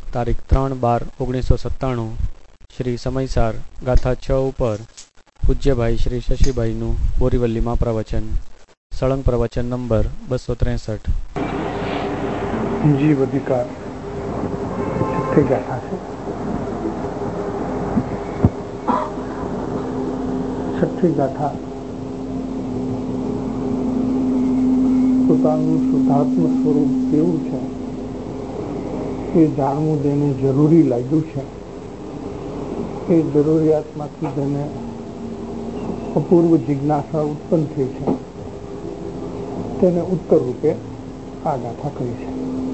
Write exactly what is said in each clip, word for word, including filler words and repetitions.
તારીખ ત્રણ બાર ઓગણીસો સત્તાણું શ્રી સમયસાર ગાથા છ ઉપર પૂજ્યભાઈ શ્રી શશીભાઈનું બોરીવલ્લીમાં પ્રવચન. સળંગ પ્રવચન નંબર બસો ત્રેસઠ. જીવ અધિકાર છઠ્ઠી ગાથા છે. છઠ્ઠી ગાથા પોતાનું શુદ્ધાત્મ સ્વરૂપ કેવું છે એ જાણવું જેને જરૂરી લાગ્યું છે, એ જરૂરિયાતમાંથી જેને અપૂર્વ જિજ્ઞાસા ઉત્પન્ન થઈ છે, તેને ઉત્તર રૂપે આ ગાથા કહી છે.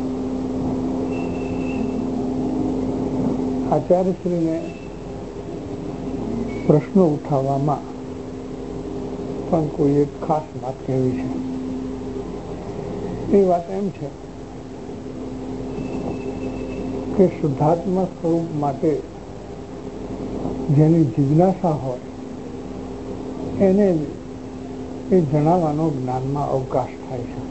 આચાર્યશ્રીને પ્રશ્નો ઉઠાવવામાં પણ કોઈ એક ખાસ વાત કહેવી છે. એ વાત એમ છે કે શુદ્ધાત્મા સ્વરૂપ માટે જેની જિજ્ઞાસા હોય એને એ જણાવવાનો જ્ઞાનમાં અવકાશ થાય છે.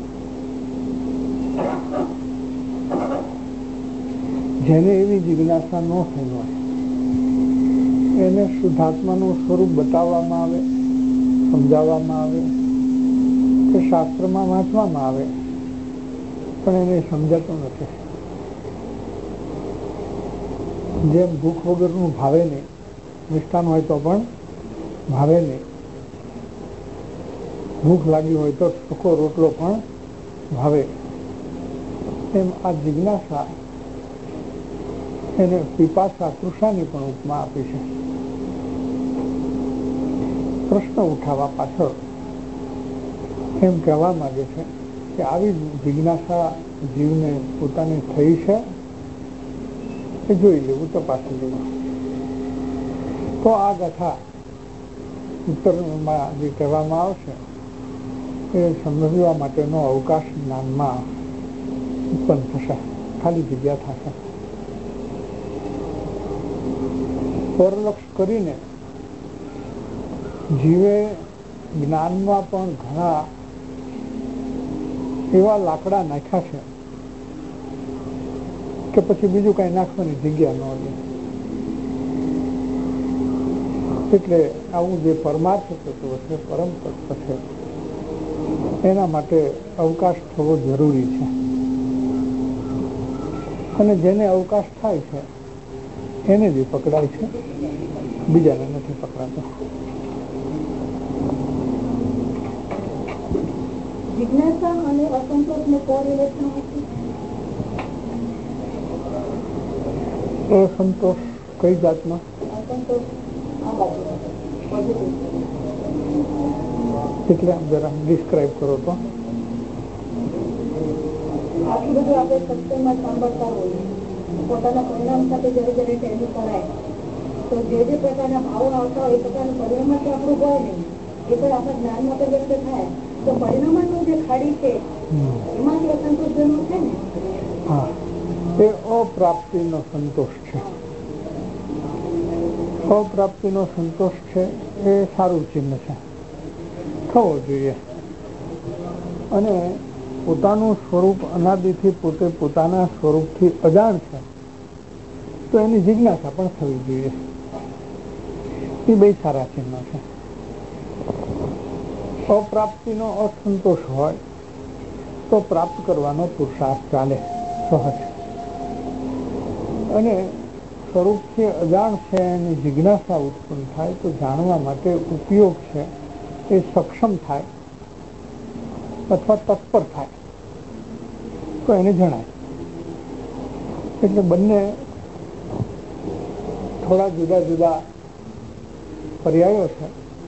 જેને એવી જિજ્ઞાસા ન થઈ હોય એને શુદ્ધાત્માનું સ્વરૂપ બતાવવામાં આવે, સમજાવવામાં આવે કે શાસ્ત્રમાં વાંચવામાં આવે, પણ એને સમજાતું નથી. જેમ ભૂખ વગરનું ભાવે નહીં, મિષ્ટાન હોય તો પણ ભાવે નહીં, ભૂખ લાગી હોય તો સૂકો રોટલો પણ ભાવે, એમ આ જિજ્ઞાસા એને પીપાસા તૃષાની પણ ઉપમા આપી છે. પ્રશ્ન ઉઠાવવા પાછળ એમ કહેવા માંગે છે કે આવી જિજ્ઞાસા જીવને પોતાની થઈ છે એ જોઈ લેવું, તપાસી લેવું. તો આ ગાથા ઉત્તરમાં જે કહેવામાં આવશે એ સમજવા માટેનો અવકાશ જ્ઞાનમાં ઉત્પન્ન થશે, ખાલી જગ્યા થશે. પરલક્ષ કરીને જીવે જ્ઞાનમાં પણ ઘણા એવા લાકડા નાખ્યા છે કે પછી બીજું કઈ નાખવાની જગ્યા ન રહે. એટલે આવું જે પરમાર્થ તત્વ છે, પરમ તત્વ છે, એના માટે અવકાશ થવો જરૂરી છે. અને જેને અવકાશ થાય છે એને જ પકડાય છે, બીજાને નથી પકડાતો. જિજ્ઞાસા અને અસંતોષને કોરિલેશન અસંતોષ કઈ જાતમાં? અસંતોષ એટલે જરા ડિસ્ક્રાઇબ કરો તો. આટલું બધું આપણે સત્સંગમાં સાંભળતા હોઈએ, પોતાના પરિણામ સાથે જયારે જયારે ટેલી કરાય તો જે જે પ્રકારના ભાવો આવતા હોય એ પ્રકારનું પરિણામ તો આપણું હોય નહીં, એ પણ આપણા જ્ઞાનમાં તો વ્યક્ત થાય. તો પરિણામનું જે ખાડી છે એમાંથી અસંતોષજનક છે ને, હા, એ અપ્રાપ્તિનો સંતોષ છે. અપ્રાપ્તિનો સંતોષ છે એ સારું ચિહ્ન છે, થવો જોઈએ. અને પોતાનું સ્વરૂપ અનાદિથી પોતે પોતાના સ્વરૂપથી અજાણ છે તો એની જિજ્ઞાસા પણ થવી જોઈએ. એ બે સારા ચિહ્નો છે. અપ્રાપ્તિનો અસંતોષ હોય તો પ્રાપ્ત કરવાનો પુરુષાર્થ ચાલે, સહજ. અને સ્વરૂપથી અજાણ છે એની જિજ્ઞાસા ઉત્પન્ન થાય તો જાણવા માટે ઉપયોગ છે એ સક્ષમ થાય અથવા તત્પર થાય તો એને જણાય. એટલે બંને થોડા જુદા જુદા પર્યાયો છે,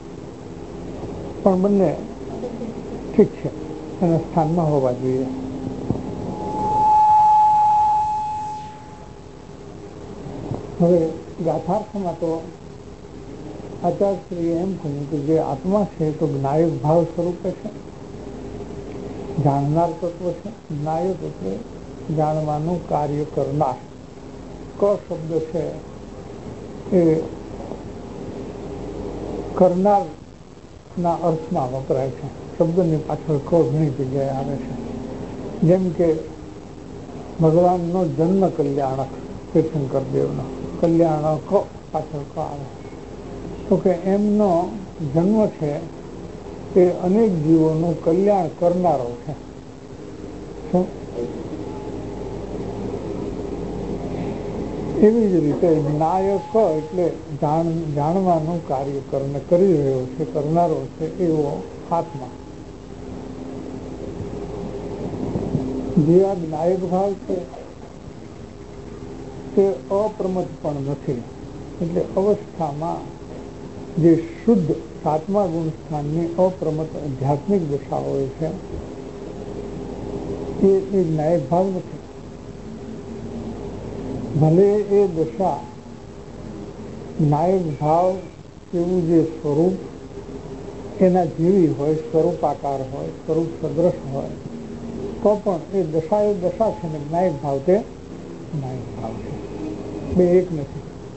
પણ બંને ઠીક છે, એના સ્થાનમાં હોવા જોઈએ. હવે ગાથાર્થમાં તો આચાર્યશ્રીએ એમ કહ્યું કે જે આત્મા છે તો જ્ઞાયક ભાવ સ્વરૂપે છે, જાણનાર તત્વ છે. જ્ઞાયક એટલે જાણવાનું કાર્ય કરનાર. ક શબ્દ છે એ કરનાર ના અર્થમાં વપરાય છે. શબ્દની પાછળ ક ઘણી જગ્યાએ આવે છે. જેમ કે ભગવાનનો જન્મ કલ્યાણક તીર્થંકર દેવનો કલ્યાણ ક પાછળ ક આવે તો કે એમનો જન્મ છે એ અનેક જીવોનું કલ્યાણ કરનારો છે. એવી જ રીતે નાયક એટલે જાણ જાણવાનું કાર્ય કરને કરી રહ્યો છે, કરનારો છે એવો આત્મા. જે આ નાયક ભાવ છે તે અપ્રમત પણ નથી. એટલે અવસ્થામાં જે શુદ્ધ સાતમા ગુણ સ્થાનની અપ્રમત આધ્યાત્મિક દશા હોય છે એ એક નાયક ભાવ નથી. ભલે એ દશા નાયક ભાવ એવું જે સ્વરૂપ એના જેવી હોય, સ્વરૂપાકાર હોય, સ્વરૂપ સદ્રશ હોય, તો પણ એ દશા એ દશા છે ને નાયક ભાવ તે નાયક ભાવ છે. બે એક નથી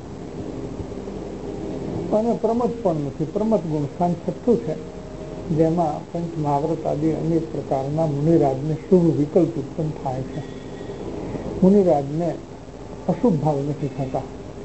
અને પ્રમત પણ નથી. પ્રમત ગુણ સ્થાન છઠ્ઠું છે, જેમાં પંચ મહાવ્રત આદિ અનેક પ્રકારના મુનિરાજને શુભ વિકલ્પ ઉત્પન્ન થાય છે. મુનિરાજને અશુભ ભાવ નથી થતા.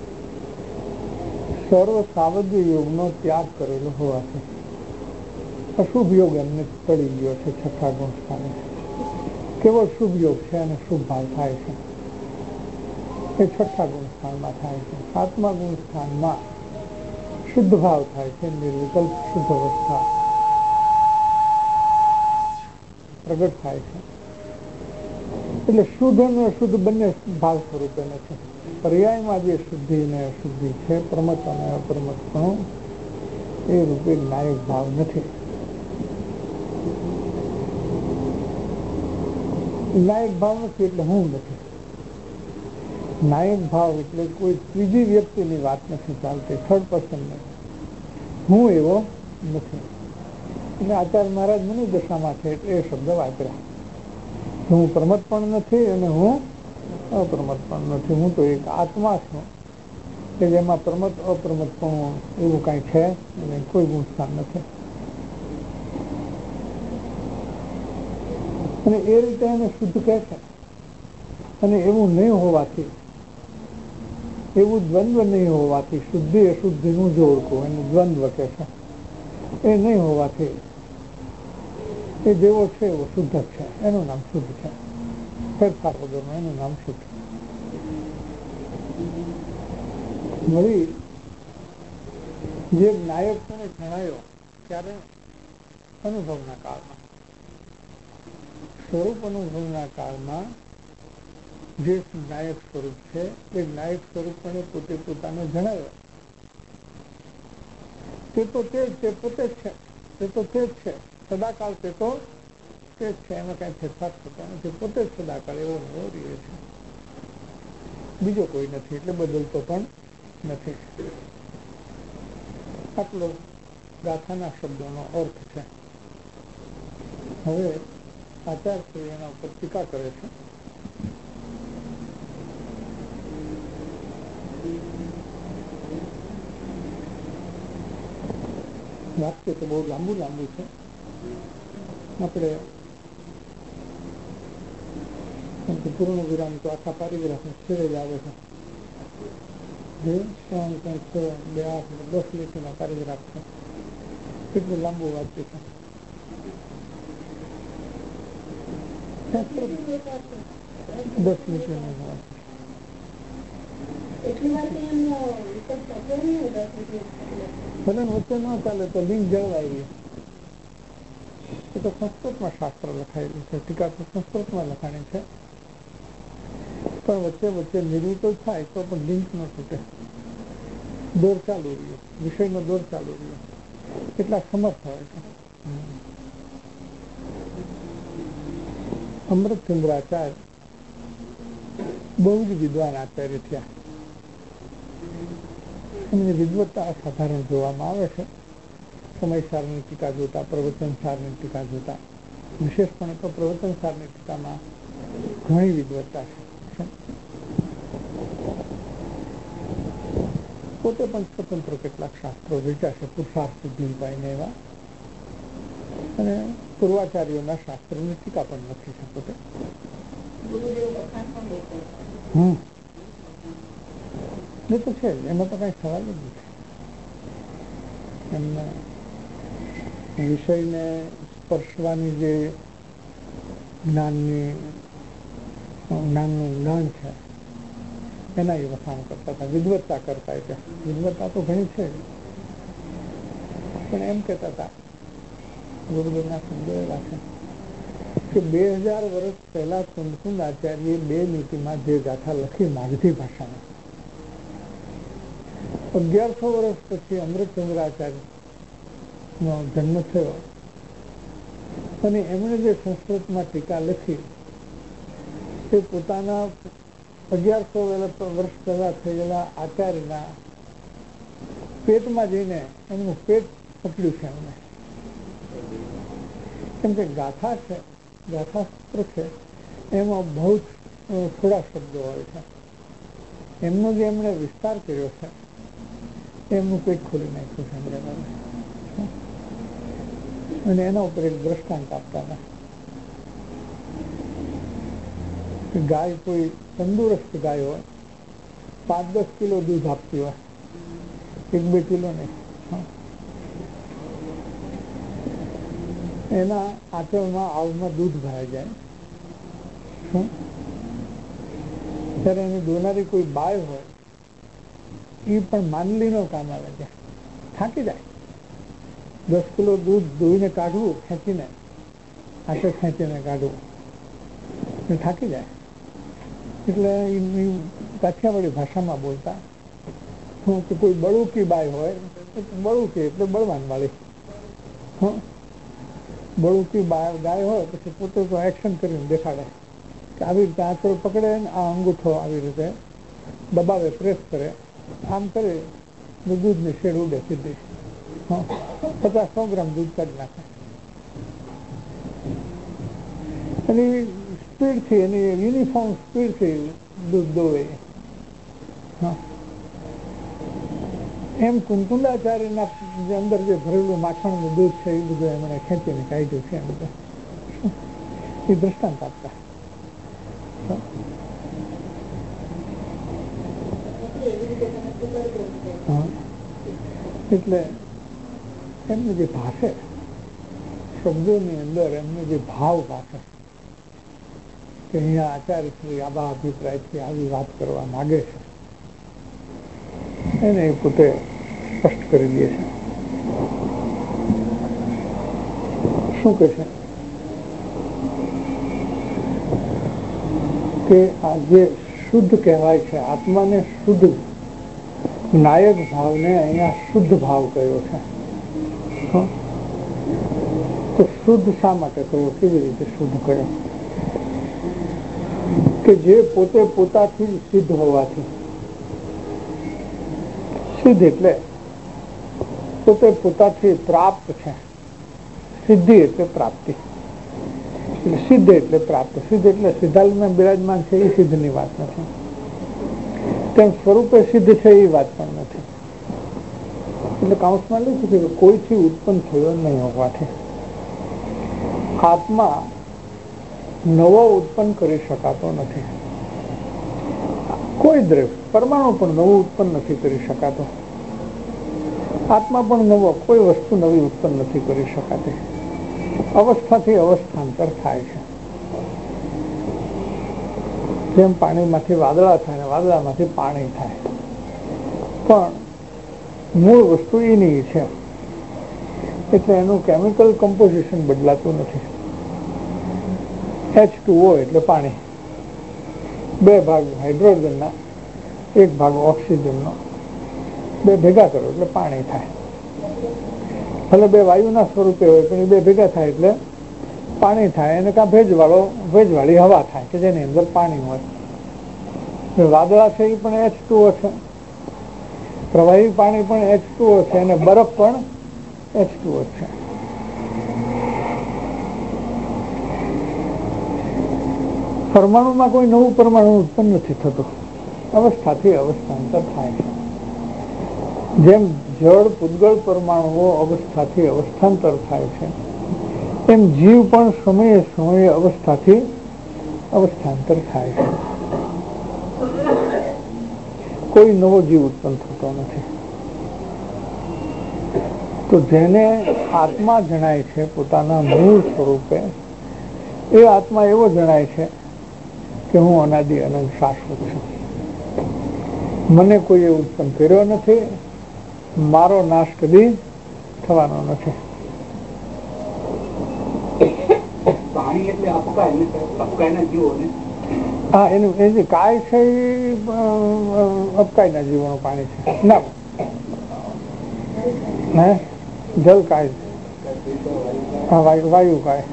સર્વ સાવધ યોગનો ત્યાગ કરેલો હોવાથી અશુભ યોગ એમને ટળી ગયો છે. છઠ્ઠા ગુણ સ્થાને કેવળ શુભ યોગ છે અને શુભ ભાવ થાય છે. એ છઠ્ઠા ગુણ સ્થાનમાં થાય છે. સાતમા ગુણ સ્થાનમાં શુદ્ધ ભાવ થાય છે. નિર્વિકલ્પ શુદ્ધ અવસ્થા પ્રગટ થાય છે. એટલે શુદ્ધ અને અશુદ્ધ બંને ભાવ સ્વરૂપે નથી. પર્યાયમાં જે શુદ્ધિ અને અશુદ્ધિ છે, પ્રમત અને અપ્રમત પણ એ રૂપે નાયક ભાવ નથી. નાયક ભાવ નથી એટલે હું નથી. નાયક ભાવ એટલે કોઈ ત્રીજી વ્યક્તિની વાત નથી ચાલતી, થર્ડ પર્સન નથી. હું એવો નથી. એટલે આચાર્ય મહારાજ મને દશામાં છે એટલે એ શબ્દ વાપર્યા. હું પ્રમત પણ નથી અને હું અપ્રમત પણ નથી. હું તો એક આત્મા છું કે જેમાં પ્રમત અપ્રમત પણ એવું કાંઈ છે અને કોઈ ગુણ સ્થાન નથી. અને એ રીતે એને શુદ્ધ કહે છે. અને એવું નહીં હોવાથી, એવું દ્વંદ્વ નહીં હોવાથી, શુદ્ધિ અશુદ્ધિનું જોડકું એને દ્વંદ્વ કહે છે. એ નહીં હોવાથી એ જેવો છે એવો શુદ્ધ છે, એનું નામ શુદ્ધ છે. ફેરફાર વગરનું એનું નામ શુદ્ધ. વળી જે નાયક તેને જણાયો ત્યારે અનુભવના કાળમાં, સ્વરૂપ અનુભવના કાળમાં જે નાયક સ્વરૂપ છે એ નાયક સ્વરૂપને પોતે પોતાને જણાવ્યો. તે તો તે જ તે પોતે જ છે. તે તો તે જ છે સદાકાળ. તે તો તે જ છે. એમાં કઈ ફેરફાર થતો નથી. પોતે જ સદાકાળ એવો નવો રહે છે. બીજો કોઈ નથી એટલે બદલતો પણ નથી. આટલો ગાથાના શબ્દોનો અર્થ છે. હવે આચાર્ય એના ઉપર ટીકા કરે છે. વાક્ય તો બહુ લાંબુ લાંબુ છે. આપણે પૂર્ણ વિરામ તો આખા પારિગ્રાફ છેડે જ આવે છે. જે ત્રણ કંઈક બે આઠ દસ લીટીનો પારિગ્રાફ છે. કેટલું લાંબુ વાક્ય છે. દસ લીટીનું વાક્ય. ભલે વચ્ચે ન ચાલે તો લિંક જળવાઈ. એ તો સંસ્કૃતમાં શાસ્ત્ર લખાયેલું છે. ટીકા તો સંસ્કૃતમાં લખાણી છે. પણ વચ્ચે વચ્ચે નિર્મિતો થાય તો પણ લિંક ન તૂટે. દોર ચાલુ રહ્યો, વિષયનો દોર ચાલુ રહ્યો. એટલા સમર્થ હોય છે. અમૃતચંદ્રાચાર્ય બહુ જ વિદ્વાન આચાર્ય થયા. એમની વિદ્વત્તા અસાધારણ જોવામાં આવે છે. સમયસારની ટીકા જોતા, પ્રવચનસારની ટીકા જોતા, વિશેષપણે તો પ્રવચનસારની ટીકામાં ઘણી વિદ્વત્તા છે. પોતે પણ સ્વતંત્ર કેટલાક શાસ્ત્રો રચ્યા છે, પુરુષાર્થ સિદ્ધિપાઈને એવા. અને પૂર્વાચાર્યોના શાસ્ત્રોની ટીકા પણ લખી છે પોતે. હમ એ તો છે જ, એમાં તો કઈ સવાલ જ નથી. એમને વિષયને સ્પર્શવાની જે જ્ઞાનની જ્ઞાનનું જ્ઞાન છે એના એ વખાણ કરતા હતા, વિદવત્તા કરતા. એટલે વિદવત્તા તો ઘણી છે, પણ એમ કહેતા હતા ગુરુદેવના શબ્દો એવા છે કે બે હજાર વર્ષ પહેલા કુંદકુંદ આચાર્ય બે નીતિમાં જે ગાથા લખી માગધી ભાષામાં, અગિયારસો વર્ષ પછી અમૃતચંદ્રાચાર્ય નો જન્મ થયો અને એમણે જે સંસ્કૃતમાં ટીકા લખી તે પોતાના અગિયારસો વર્ષ પહેલા થયેલા આચાર્યના પેટમાં જઈને એમનું પેટ પકડ્યું છે એમને. કેમ કે ગાથા છે, ગાથા સૂત્ર છે, એમાં બહુ થોડા શબ્દો હોય છે. એમનો જે એમણે વિસ્તાર કર્યો છે એમનું પેટ ખોલી નાખ્યું છે એમને. અને એના ઉપર એક દ્રષ્ટાંત આપતા હતા કે ગાય કોઈ તંદુરસ્ત ગાય હોય, પાંચ દસ કિલો દૂધ આપતી હોય, એક બે કિલો નહીં, એના આંચળમાં આવમાં દૂધ ભરાઈ જાય, ત્યારે એની દોનારી કોઈ બાય હોય એ પણ માંડલીનો કામ આવે છે, થાકી જાય. દસ કિલો દૂધ ધોઈને કાઢવું, ખેંચીને આંચળ ખેંચીને કાઢવું, થાકી જાય. એટલે કાઠિયાવાડી ભાષામાં બોલતા કે કોઈ બળુકી બાય હોય, બળુકી એટલે બળવાન વાળી, બળુકી ગાય હોય પછી પોતે તો એક્શન કરીને દેખાડે કે આવી રીતે આંચળ પકડે ને આ અંગૂઠો આવી રીતે દબાવે, પ્રેસ કરે, આમ કરે ને દૂધની શેડ ઉડે સીધી, પચાસ સો ગ્રામ દૂધ કાઢી નાખે. એની સ્પીડથી, એની યુનિફોર્મ સ્પીડથી દૂધ દોવે. એમ કુંકુંદાચાર્યના અંદર જે ભરેલું માખણનું દૂધ છે એ બધું એમણે ખેંચીને કાઢ્યું છે. એમ તો એ દ્રષ્ટાંત આપતા. એટલે એમને જે ભાષે શબ્દોની અંદર એમને જે ભાવ ભાષે કે અહીંયા આચાર્ય શ્રી આવા અભિપ્રાયથી આવી વાત કરવા માગે છે એને એ પોતે સ્પષ્ટ કરી દે છે. શું કહે છે કે આ જે શુદ્ધ કહેવાય છે, આત્માને શુદ્ધ, નાયક ભાવને અહીંયા શુદ્ધ ભાવ કયો છે. તો શુદ્ધ શા માટે કયો, કેવી રીતે શુદ્ધ કયો? કે જે પોતે પોતાથી જ સિદ્ધ હોવાથી, સિદ્ધ એટલે પોતે પોતાથી પ્રાપ્ત છે, સિદ્ધિ એટલે પ્રાપ્તિ, એટલે સિદ્ધ એટલે પ્રાપ્ત. સિદ્ધ એટલે સિદ્ધાલમાં બિરાજમાન છે એ સિદ્ધની વાત નથી, તેમ સ્વરૂપે સિદ્ધ છે એ વાત પણ નથી. એટલે કાઉન્સમાં લખ્યું છે કે કોઈથી ઉત્પન્ન થયો નહીં હોવાથી આત્મા નવો ઉત્પન્ન કરી શકાતો નથી. કોઈ દ્રવ્ય, પરમાણુ પણ નવું ઉત્પન્ન નથી કરી શકાતો, આત્મા પણ નવો, કોઈ વસ્તુ નવી ઉત્પન્ન નથી કરી શકાતી. અવસ્થાથી અવસ્થાંતર થાય છે. જેમ પાણીમાંથી વાદળા થાય, વાદળામાંથી પાણી થાય, પણ મૂળ વસ્તુ એની છે, એટલે એનું કેમિકલ કમ્પોઝિશન બદલાતું નથી. એચ ટુ ઓ એટલે પાણી, બે ભાગ હાઇડ્રોજનના, એક ભાગ ઓક્સિજનનો, બે ભેગા કરો એટલે પાણી થાય. ભલે બે વાયુના સ્વરૂપે હોય પણ એ બે ભેગા થાય એટલે પાણી થાય. અને કાં ભેજવાળો ભેજવાળી હવા થાય કે જેની અંદર પાણી હોય. વાદળા છે એ પણ એચ ટુ ઓ છે, પ્રવાહી પાણી પણ એચ ટુ ઓ છે, અને બરફ પણ એચ ટુ ઓ છે. પરમાણુમાં કોઈ નવું પરમાણુ ઉત્પન્ન નથી થતું, અવસ્થાથી અવસ્થાંતર થાય છે. જેમ જળ પૂતગળ પરમાણુઓ અવસ્થાથી અવસ્થાંતર થાય છે, એમ જીવ પણ સમયે સમયે અવસ્થાથી અવસ્થાંતર થાય છે. કોઈ નવો જીવ ઉત્પન્ન થતો નથી. તો જેને આત્મા જણાય છે પોતાના મૂળ સ્વરૂપે, એ આત્મા એવો જણાય છે કે હું અનાદિ અનંત શાશ્વત છું. મને કોઈએ ઉત્પન્ન કર્યો નથી, મારો નાશ કદી થવાનો નથી. પાણી એટલે અપકાય અપકાયના જીવો ને? હા, એનું એ જે કાય છે એ અપકાયના જીવોનું પાણી છે. ના, હે જલ કાય, હા વાયુ વાયુ કાય.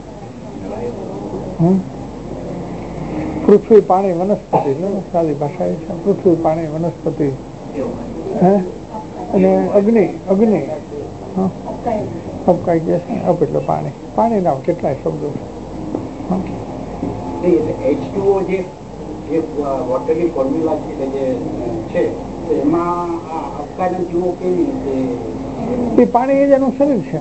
હમ પૃથ્વી પાણી વનસ્પતિ, સાદી ભાષા એ છે. પૃથ્વી પાણી વનસ્પતિ, હે અને અગ્નિ અગ્નિ અપકાય કે છે. અપ એટલે પાણી. પાણી ના કેટલાય શબ્દો છે. એચ ટુ ઓ જે વોટરની ફોર્મ્યુલા છે એમાં અપકારના જીવો કેવી રીતે? એ પાણી એ જ એનું શરીર છે.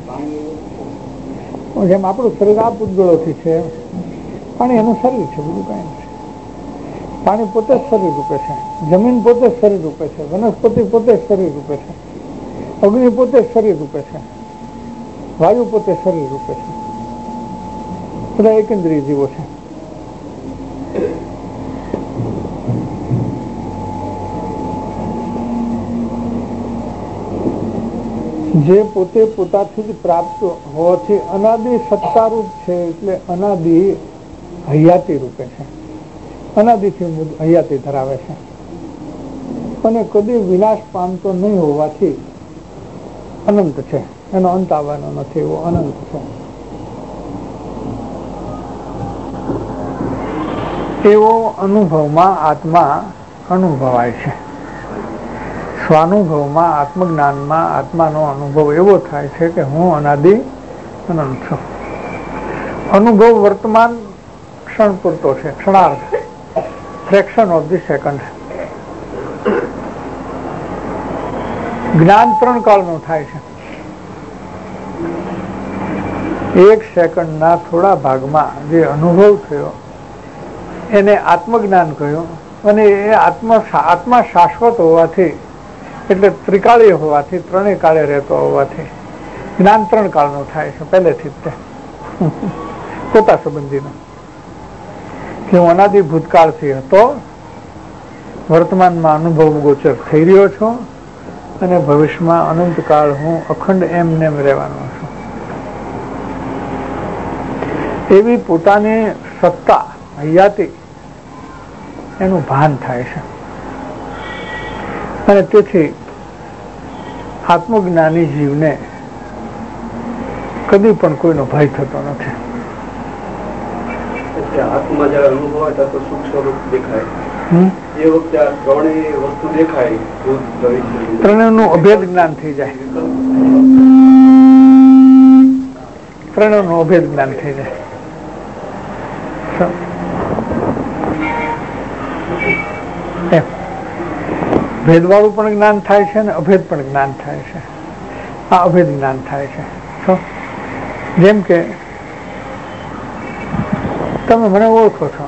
જેમ આપણું શરીર આ પૂતગળોથી છે, પાણી એનું શરીર છે, બીજું કઈ નથી. પાણી પોતે જ શરીર રૂપે છે, જમીન પોતે જ શરીર રૂપે છે, વનસ્પતિ પોતે જ શરીર રૂપે છે, અગ્નિ પોતે જ શરીર રૂપે છે, વાયુ પોતે શરીર રૂપે છે. બધા એકેન્દ્રિય જીવો છે. જે પોતે પોતાથી જ પ્રાપ્ત હોવાથી અનાદિ સત્તારૂપ છે, એટલે અનાદિ હયાતી રૂપે છે. અનાદિથી હયાતી ધરાવે છે અને કદી વિનાશ પામતો નહીં હોવાથી અનંત છે. એનો અંત આવવાનો નથી, એવો અનંત છે. એવો અનુભવમાં આત્મા અનુભવાય છે. સ્વાનુભવમાં આત્મજ્ઞાનમાં આત્માનો અનુભવ એવો થાય છે કે હું અનાદિ અનંત છું. અનુભવ વર્તમાન ક્ષણ પૂરતો છે, ક્ષણાર્ધ, ફ્રેક્શન ઓફ ધી સેકન્ડ. જ્ઞાન ત્રણ કાળનું થાય છે. એક સેકન્ડના થોડા ભાગમાં જે અનુભવ થયો એને આત્મજ્ઞાન કહ્યું. અને એ આત્મા આત્મા શાશ્વત હોવાથી, એટલે ત્રિકાળીય હોવાથી, ત્રણેય કાળે રહેતો હોવાથી જ્ઞાન ત્રણ કાળનું થાય છે પહેલેથી જ. તે પોતા સંબંધીનું કે હું અનાદિ ભૂતકાળથી હતો, વર્તમાનમાં અનુભવ ગોચર થઈ રહ્યો છું અને ભવિષ્યમાં અનંતકાળ હું અખંડ એમ નેમ રહેવાનો છું. એવી પોતાની સત્તા હયાતી એનું ભાન થાય છે. અને તેથી આત્મજ્ઞાની જીવને કદી પણ કોઈનો ભય થતો નથી. આત્મા જયારે અનુભવાય ત્યારે સૂક્ષ્મ રૂપ દેખાય, એ વખતે આ ત્રણેય વસ્તુ દેખાય, ત્રણેયનું અભેદ જ્ઞાન થઈ જાય. ત્રણેયનું અભેદ જ્ઞાન થઈ જાય. ભેદવાળું પણ જ્ઞાન થાય છે અને અભેદ પણ જ્ઞાન થાય છે. આ અભેદ જ્ઞાન થાય છે. જેમ કે તમે મને ઓળખો છો,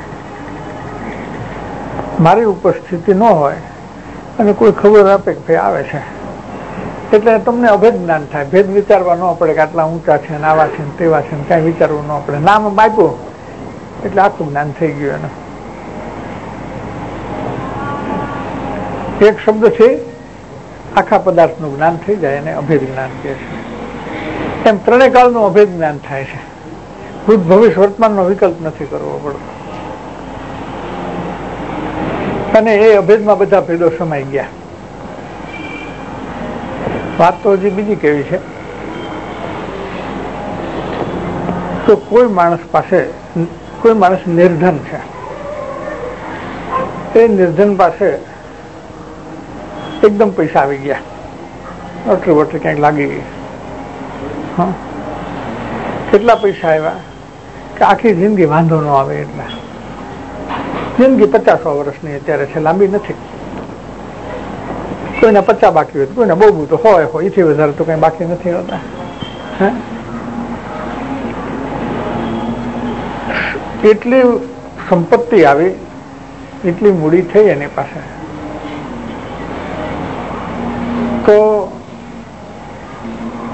મારી ઉપસ્થિતિ ન હોય અને કોઈ ખબર આપે કે ભાઈ આવે છે, એટલે તમને અભેદ જ્ઞાન થાય. ભેદ વિચારવા ન પડે કે આટલા ઊંચા છે ને આવા છે ને તેવા છે ને કાંઈ વિચારવું ન પડે. નામ આપ્યું એટલે આખું જ્ઞાન થઈ ગયું. એનું એક શબ્દ છે, આખા પદાર્થનું જ્ઞાન થઈ જાય એને અભેદ જ્ઞાન કહે છે. એમ ત્રણેય કાળનું અભેદ જ્ઞાન થાય છે. ભૂત ભવિષ્ય વર્તમાનનો વિકલ્પ નથી કરવો પડતો. અને એ અભેદમાં બધા ભેદો સમાઈ ગયા. વાત તો હજી બીજી કેવી છે, તો કોઈ માણસ પાસે, કોઈ માણસ નિર્ધન છે, એ નિર્ધન પાસે એકદમ પૈસા આવી ગયા, લોટરી વોટરી ક્યાંક લાગી ગઈ. હા, કેટલા પૈસા આવ્યા કે આખી જિંદગી વાંધો ન આવે એટલા. જિંદગી પચાસો વર્ષની અત્યારે છે, લાંબી નથી. કોઈને પચાસ બાકી હોય, કોઈને બહુ બહુ તો હોય હોય, એથી વધારે તો કઈ બાકી નથી હોતા. હે, એટલી સંપત્તિ આવી, એટલી મૂડી થઈ એની પાસે,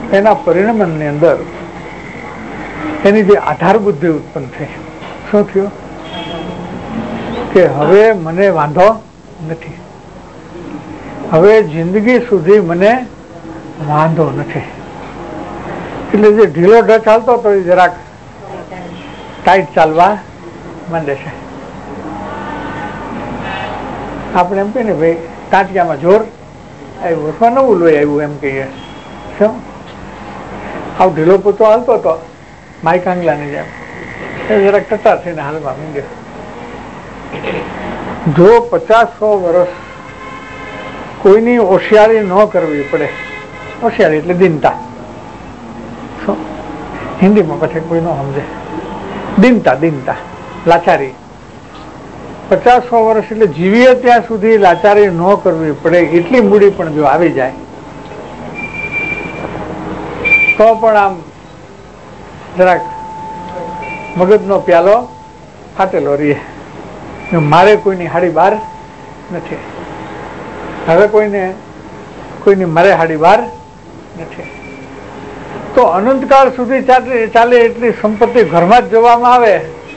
એના પરિણમનની અંદર એની જે આધાર બુદ્ધિ ઉત્પન્ન થઈ, શું થયું કે હવે મને વાંધો નથી, હવે જિંદગી સુધી મને વાંધો નથી. એટલે જે ઢીલો ઢ ચાલતો હતો એ જરાક ટાઈટ ચાલવા માંડે છે. આપણે એમ કહીએ ને ભાઈ ટાંટિયામાં જોર આવ્યું અથવા નવું લોહી આવ્યું એમ કહીએ. શું આવું ઢીલો પોતો હાલતો હતો માઈ કાંગલાની જેમ, એ જરાક ટટા થઈને હાલવા માંડ્યો. જો પચાસ સો વર્ષ કોઈની હોશિયારી ન કરવી પડે, હોશિયારી એટલે દીનતા, શું હિન્દીમાં પછી કોઈ ન સમજે, દીનતા દીનતા લાચારી, પચાસ સો વર્ષ એટલે જીવીએ ત્યાં સુધી લાચારી ન કરવી પડે એટલી મૂડી પણ જો આવી જાય તો પણ આમ જરાક મગજનો પ્યાલો ફાટેલો રહીએ. મારે કોઈની હાડી બાર નથી, હવે કોઈને કોઈની મારે હાડી બાર નથી. તો અનંતકાળ સુધી ચાલે એટલી સંપત્તિ ઘરમાં જ જોવામાં આવે,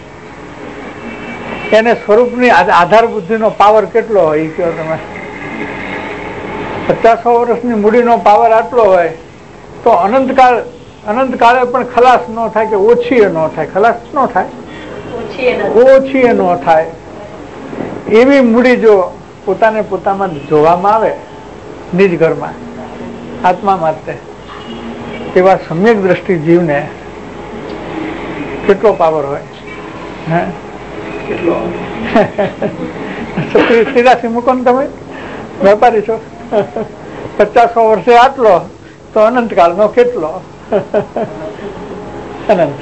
એને સ્વરૂપની આધાર બુદ્ધિનો પાવર કેટલો હોય એ કહો તમે. પચાસો વર્ષની મૂડીનો પાવર આટલો હોય તો અનંતકાળ અનંતકાળે પણ ખલાસ ન થાય કે ઓછી ન થાય, ખલાસ ન થાય, ઓછી ન થાય એવી મૂડી જો પોતાને પોતામાં જોવામાં આવે નિજ ઘરમાં આત્મા માટે, એવા સમ્યક દ્રષ્ટિ જીવને કેટલો પાવર હોય. હે કેટલો તિરાસી મૂકો ને તમે, વેપારી છો, પચાસો વર્ષે આટલો તો અનંતકાળ નો કેટલો અનંત.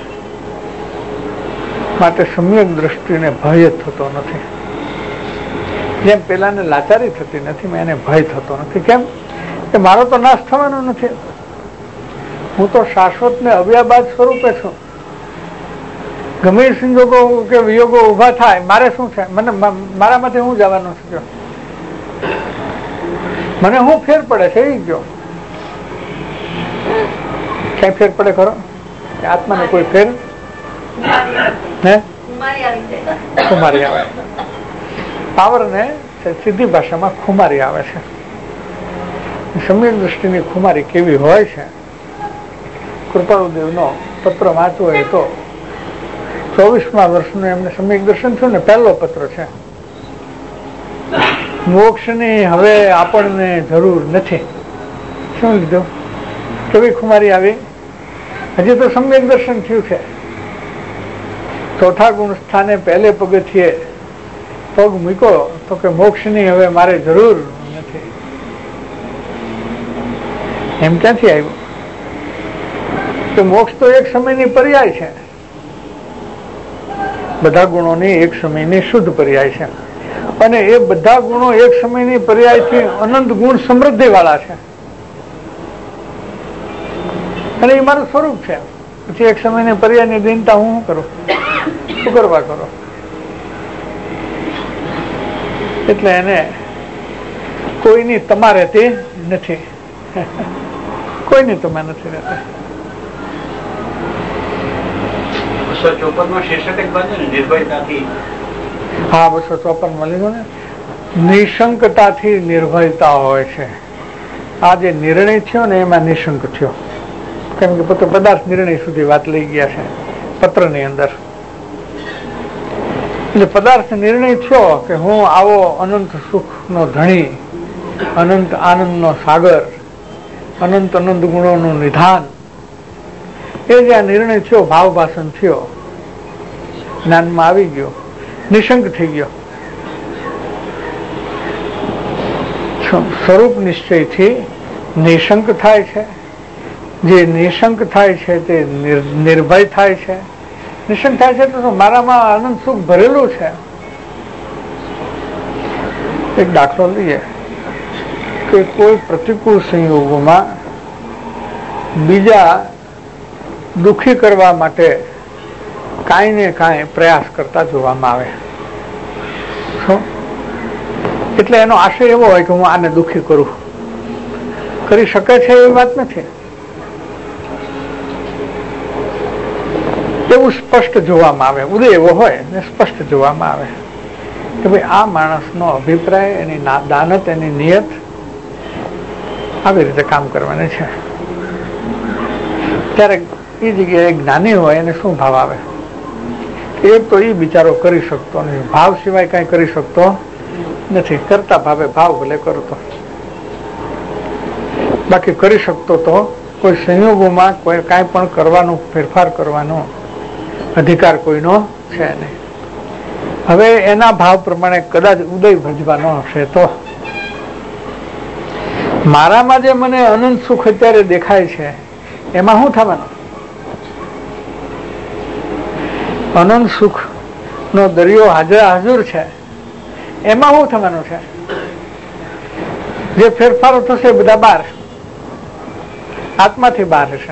માટે સમ્યક દ્રષ્ટિને ભય થતો નથી. જેમ પેલાને લાચારી થતી નથી, એને ભય થતો નથી. કેમ કે મારો તો નાશ થવાનો નથી, હું તો શાશ્વત ને અવ્યાબાદ સ્વરૂપે છું. ગમે સંજોગો કે વિયોગો ઉભા થાય મારે શું છે, મને મારામાંથી હું જવાનું છે, મને હું ફેર પડે છે એ ગયો. ક્યાંય ફેર પડે ખરો? આત્માને કોઈ ફેર હે ખુમારી આવે, પાવર ને સીધી ભાષામાં ખુમારી આવે છે. સમ્યક દ્રષ્ટિની ખુમારી કેવી હોય છે, કૃપાળુદેવનો પત્ર વાંચવો હોય તો ચોવીસમાં વર્ષનું એમને સમ્યક દર્શન થયું ને, પહેલો પત્ર છે. મોક્ષની હવે આપણને જરૂર નથી. શું લીધું? કેવી ખુમારી આવી? હજી તો સમ્યક દર્શન થયું છે. ચોથા ગુણ સ્થાને પહેલે પગથિયે પગ મૂકો તો કે મોક્ષની હવે મારે જરૂર નથી. એમ ક્યાંથી આવ્યું? તો મોક્ષ તો એક સમયની પર્યાય છે, બધા ગુણોની એક સમયની શુદ્ધ પર્યાય છે, અને એ બધા ગુણો એક સમયની પર્યાયથી અનંત ગુણ સમૃદ્ધિ વાળા છે, અને એ મારું સ્વરૂપ છે. પછી એક સમયની પર્યાયની દિનતા હું શું કરું, શું કરવા કરો? એટલે એને કોઈની તમારે તે નથી, કોઈની તમારે નથી રહેતા. હા, બસો ચોપન માં લીધું ને, નિશંકતાથી નિર્ભયતા હોય છે. આ જે નિર્ણય થયો ને એમાં નિશંક થયો, કેમ કે પોતે પદાર્થ નિર્ણય સુધી વાત લઈ ગયા છે પત્ર ની અંદર. એટલે પદાર્થ નિર્ણય થયો કે હું આવો અનંત સુખ નો ધણી, અનંત આનંદ નો સાગર, અનંત અનંત ગુણો નું નિધાન, એ જે આ નિર્ણય થયો, ભાવ ભાષણ થયો, જ્ઞાનમાં આવી ગયો, નિશંક થઈ ગયો. સ્વરૂપ નિશ્ચયથી નિશંક થાય છે. જે નિશંક થાય છે તે નિર્ભય થાય છે. નિશંક થાય છે તો મારામાં આનંદ સુખ ભરેલું છે. એક દાખલો લઈએ કે કોઈ પ્રતિકૂળ સંયોગોમાં બીજા દુઃખી કરવા માટે કાંઈ ને કાંઈ પ્રયાસ કરતા જોવામાં આવે. શું? એટલે એનો આશય એવો હોય કે હું આને દુઃખી કરું. કરી શકે છે એવી વાત નથી. એવું સ્પષ્ટ જોવામાં આવે, ઉદય એવો હોય ને સ્પષ્ટ જોવામાં આવે કે ભાઈ આ માણસનો અભિપ્રાય, એની દાનત, એની નિયત આવી રીતે કામ કરવાની છે. ત્યારે એ જગ્યાએ જ્ઞાની હોય એને શું ભાવ આવે? એક તો એ બિચારો કરી શકતો નથી, ભાવ સિવાય કઈ કરી શકતો નથી. કરતા ભાવે ભાવ ભલે કરતો, બાકી કરી શકતો તો કોઈ સંયોગોમાં કોઈ કાંઈ પણ કરવાનું, ફેરફાર કરવાનો અધિકાર કોઈનો છે નહીં. હવે એના ભાવ પ્રમાણે કદાચ ઉદય ભજવાનો હશે તો મારામાં જે મને અનંત સુખ અત્યારે દેખાય છે એમાં શું થવાનું? અનંત સુખ નો દરિયો હાજર હાજર છે, એમાં શું થવાનું છે? જે ફેરફારો થશે બધા બહાર, આત્માથી બહાર હશે.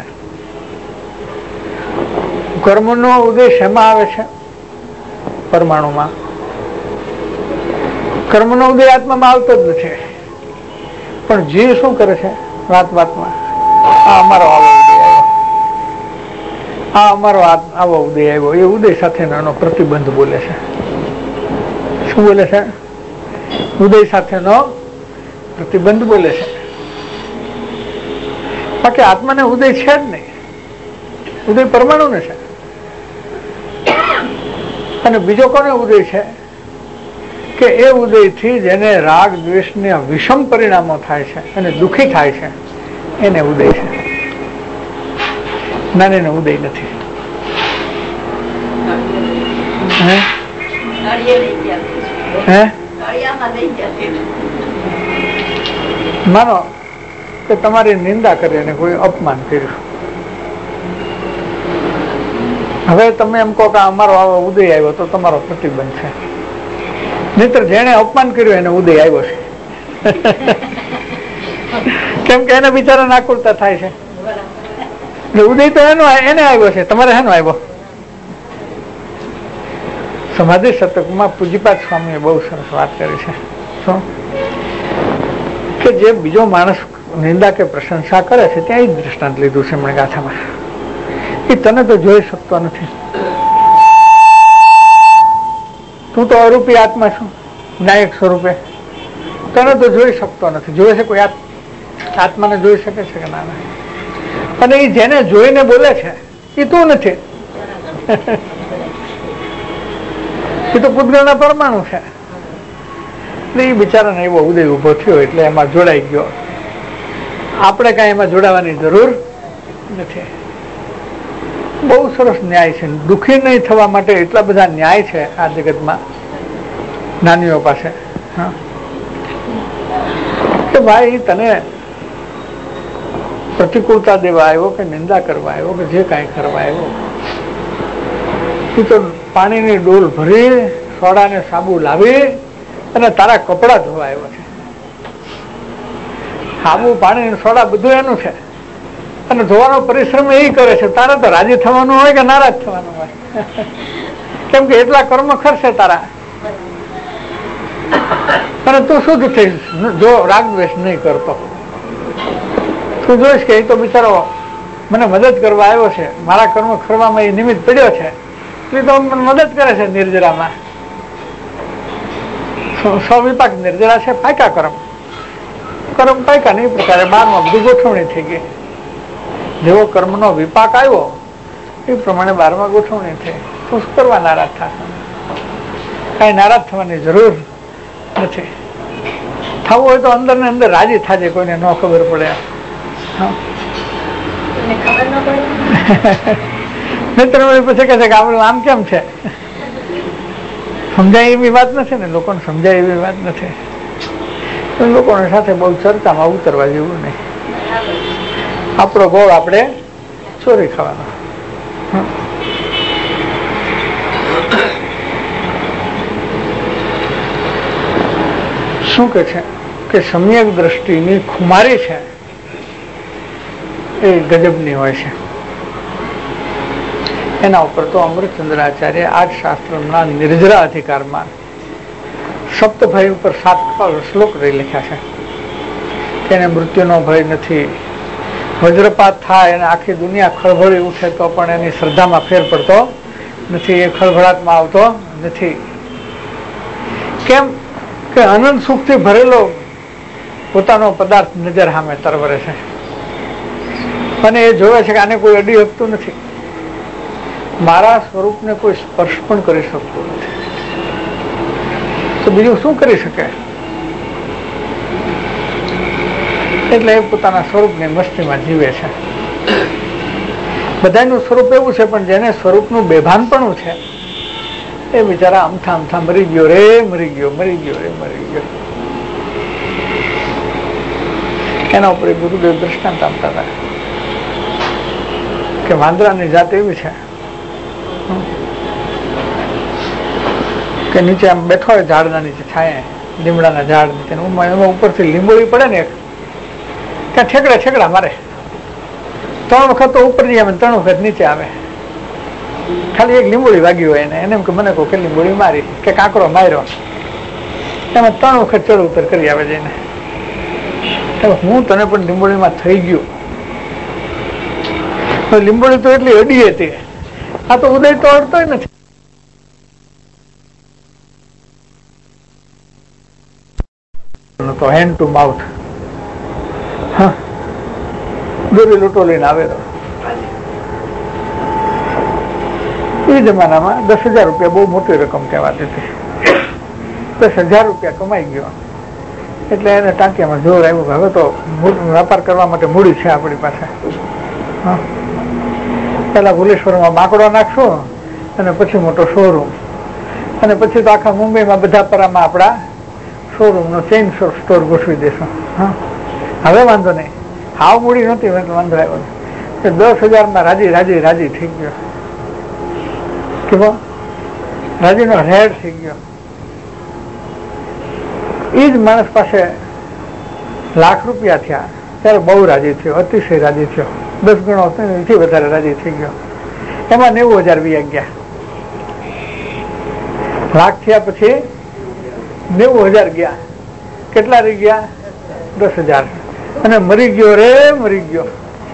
કર્મનો ઉદ્દેશ એમાં આવે છે પરમાણુમાં. કર્મનો ઉદય આત્મામાં આવતો જ નથી. પણ જીવ શું કરે છે વાત વાતમાં? આ અમારો આવો ઉદય આવ્યો, આ અમારો આવો ઉદય આવ્યો, એ ઉદય સાથેનો એનો પ્રતિબંધ બોલે છે. શું બોલે છે? ઉદય સાથેનો પ્રતિબંધ બોલે છે. બાકી આત્માને ઉદય છે જ નહીં, ઉદય પરમાણુ ને છે. અને બીજો કોને ઉદય છે? કે એ ઉદયથી જેને રાગ દ્વેષના વિષમ પરિણામો થાય છે અને દુઃખી થાય છે એને ઉદય છે. નાનીનો ઉદય નથી. હે હે માનો કે તમારી નિંદા કરી અને કોઈ અપમાન કર્યું, હવે તમે એમ કહો કે અમારો આવો ઉદય આવ્યો તો તમારો પ્રતિબંધ છે. નહીતર જેને અપમાન કર્યું એને ઉદય આવ્યો છે. કેમ કે એને બિચારાને આકુરતા થાય છે. ઉદય તો એનો એને આવ્યો છે, તમારે શેનો આવ્યો? સમાધિ શતકમાં પૂજ્યપાદ સ્વામીએ બહુ સરસ વાત કરી છે. શું? કે જે બીજો માણસ નિંદા કે પ્રશંસા કરે છે ત્યાં એ દ્રષ્ટાંત લીધું છે એમણે ગાથામાં. એ તને તો જોઈ શકતો નથી. તું તો અરૂપી આત્મા છું, નાયક સ્વરૂપે. તને તો જોઈ શકતો નથી. જોઈ છે કોઈ આત્માને જોઈ શકે છે કે ના? અને એ જેને જોઈને બોલે છે એ તું નથી. એ તો પૂતગળના પરમાણુ છે. એટલે એ બિચારાને એવો ઉદય ઉભો થયો એટલે એમાં જોડાઈ ગયો. આપણે કઈ એમાં જોડાવાની જરૂર નથી. બહુ સરસ ન્યાય છે. દુઃખી નહીં થવા માટે એટલા બધા ન્યાય છે આ જગતમાં જ્ઞાનીઓ પાસે. હા, કે ભાઈ તને પ્રતિકૂળતા દેવા આવ્યો કે નિંદા કરવા આવ્યો કે જે કાંઈ કરવા આવ્યો, તું તો પાણીની ડોલ ભરી સોડા ને સાબુ લાવી અને તારા કપડા ધોવા આવ્યો છે. સાબુ પાણી સોડા બધું એનું છે અને ધોવાનો પરિશ્રમ એ કરે છે. તારે તો રાજી થવાનું હોય કે નારાજ થવાનું હોય? કેમ કે એટલા કર્મ ખર્ચે તારા. અને તું શુદ્ધ થઈશ જો રાગ દ્વેષ નહીં કરતો. તું જોઈશ કે એ તો બિચારો મને મદદ કરવા આવ્યો છે, મારા કર્મ ખરવામાં એ નિમિત્ત પડ્યો છે, એ તો મદદ કરે છે. નિર્જરામાં સ્વવિપાક નિર્જરા છે, પાયકા કર્મ. કર્મ પાયકા ને એ પ્રકારે બારમાં બધી ગોઠવણી થઈ ગઈ. જેવો કર્મનો વિપાક આવ્યો એ પ્રમાણે બારમાં ગોઠવણી થઈ. શું કરવા નારાજ થશે? કઈ નારાજ થવાની જરૂર નથી. થવું હોય તો અંદર ને અંદર રાજી થાજે, કોઈને ન ખબર પડે. મિત્ર પછી કહે છે કે આપણું આમ કેમ છે? સમજાય એવી વાત નથી ને, લોકોને સમજાય એવી વાત નથી. લોકોની સાથે બહુ ચર્ચામાં ઉતરવા જેવું નહીં. આપણો ગોળ આપણે ચોરી ખાવાનો. શું કે છે કે સમ્યક દ્રષ્ટિની ખુમારી છે એ ગજબની હોય છે. એના ઉપર તો અમૃતચંદ્રાચાર્ય આ જ શાસ્ત્રના નિર્જરા અધિકારમાં સપ્તભય ઉપર સાત શ્લોક લખ્યા છે. તેને મૃત્યુનો ભય નથી, વજ્રપાત થાય અને આખી દુનિયા ખળભળી ઉઠે તો પણ એની શ્રદ્ધામાં ફેર પડતો નથી, એ ખળભળાટમાં આવતો નથી. કેમ કે અનંત સુખથી ભરેલો પોતાનો પદાર્થ નજર સામે તરવરે છે અને એ જોવે છે કે આને કોઈ અડી શકતું નથી, મારા સ્વરૂપને કોઈ સ્પર્શ પણ કરી શકતું નથી, તો બીજું શું કરી શકે? એટલે એ પોતાના સ્વરૂપની મસ્તીમાં જીવે છે. બધાનું સ્વરૂપ એવું છે, પણ જેને સ્વરૂપનું બેભાનપણું છે એ બિચારા અમથા અમથા મરી ગયો રે મરી ગયો મરી ગયો રે મરી ગયો. એના ઉપર ગુરુદેવ દ્રષ્ટાંત આપતા હતા કે વાંદરાની જાત એવી છે કે નીચે આમ બેઠો હોય ઝાડના નીચે, છાંયે લીમડાના ઝાડ નીચે, એમાં ઉપરથી લીંબોળી પડે ને ત્યાં ઠેકડા ઠેકડા મારે, ત્રણ વખત તો ઉપર જઈ આવે, ત્રણ વખત નીચે આવે. ખાલી એક લીંબોળી વાગી હોય એને એને એમ કે મને કોઈ લીંબોળી મારી કે કાંકરો માર્યો, એમાં ત્રણ વખત ચડ ઉતર કરી આવે જઈને. હું તને પણ લીંબોળીમાં થઈ ગયું. લીંબોળી તો એટલી અડી હતી, આ તો ઉદય તો અડતો નથી. તો હેન્ડ ટુ માઉથ દોરી લૂંટો લઈને આવેલો. એ જમાનામાં દસ હજાર રૂપિયા બહુ મોટી રકમ કહેવાતી હતી. દસ હજાર રૂપિયા કમાઈ ગયો એટલે એને ટાંકીમાં જોર આવ્યું, હવે તો વેપાર કરવા માટે મૂડી છે આપણી પાસે. પેલા ભુલેશ્વરમાં બાકડો નાખશું અને પછી મોટો શોરૂમ, અને પછી તો આખા મુંબઈમાં બધા પરામાં આપણા શોરૂમ નો ચેઇન સ્ટોર ગોઠવી દેશું. હા, હવે વાંધો નહીં, હાવ મૂડી નહોતી વાંધો આવ્યો. દસ હજાર માં રાજી રાજી રાજી થઈ ગયો, કેવો રાજીનો રેડ થઈ ગયો. એ જ માણસ પાસે લાખ રૂપિયા થયા ત્યારે બહુ રાજી થયો, અતિશય રાજી થયો, દસ ગણો એથી વધારે રાજી થઈ ગયો. એમાં નેવું હજાર વ્યા ગયા. લાખ થયા પછી નેવું હજાર ગયા, કેટલા રહી ગયા? દસ હજાર. અને મરી ગયો રે મરી ગયો.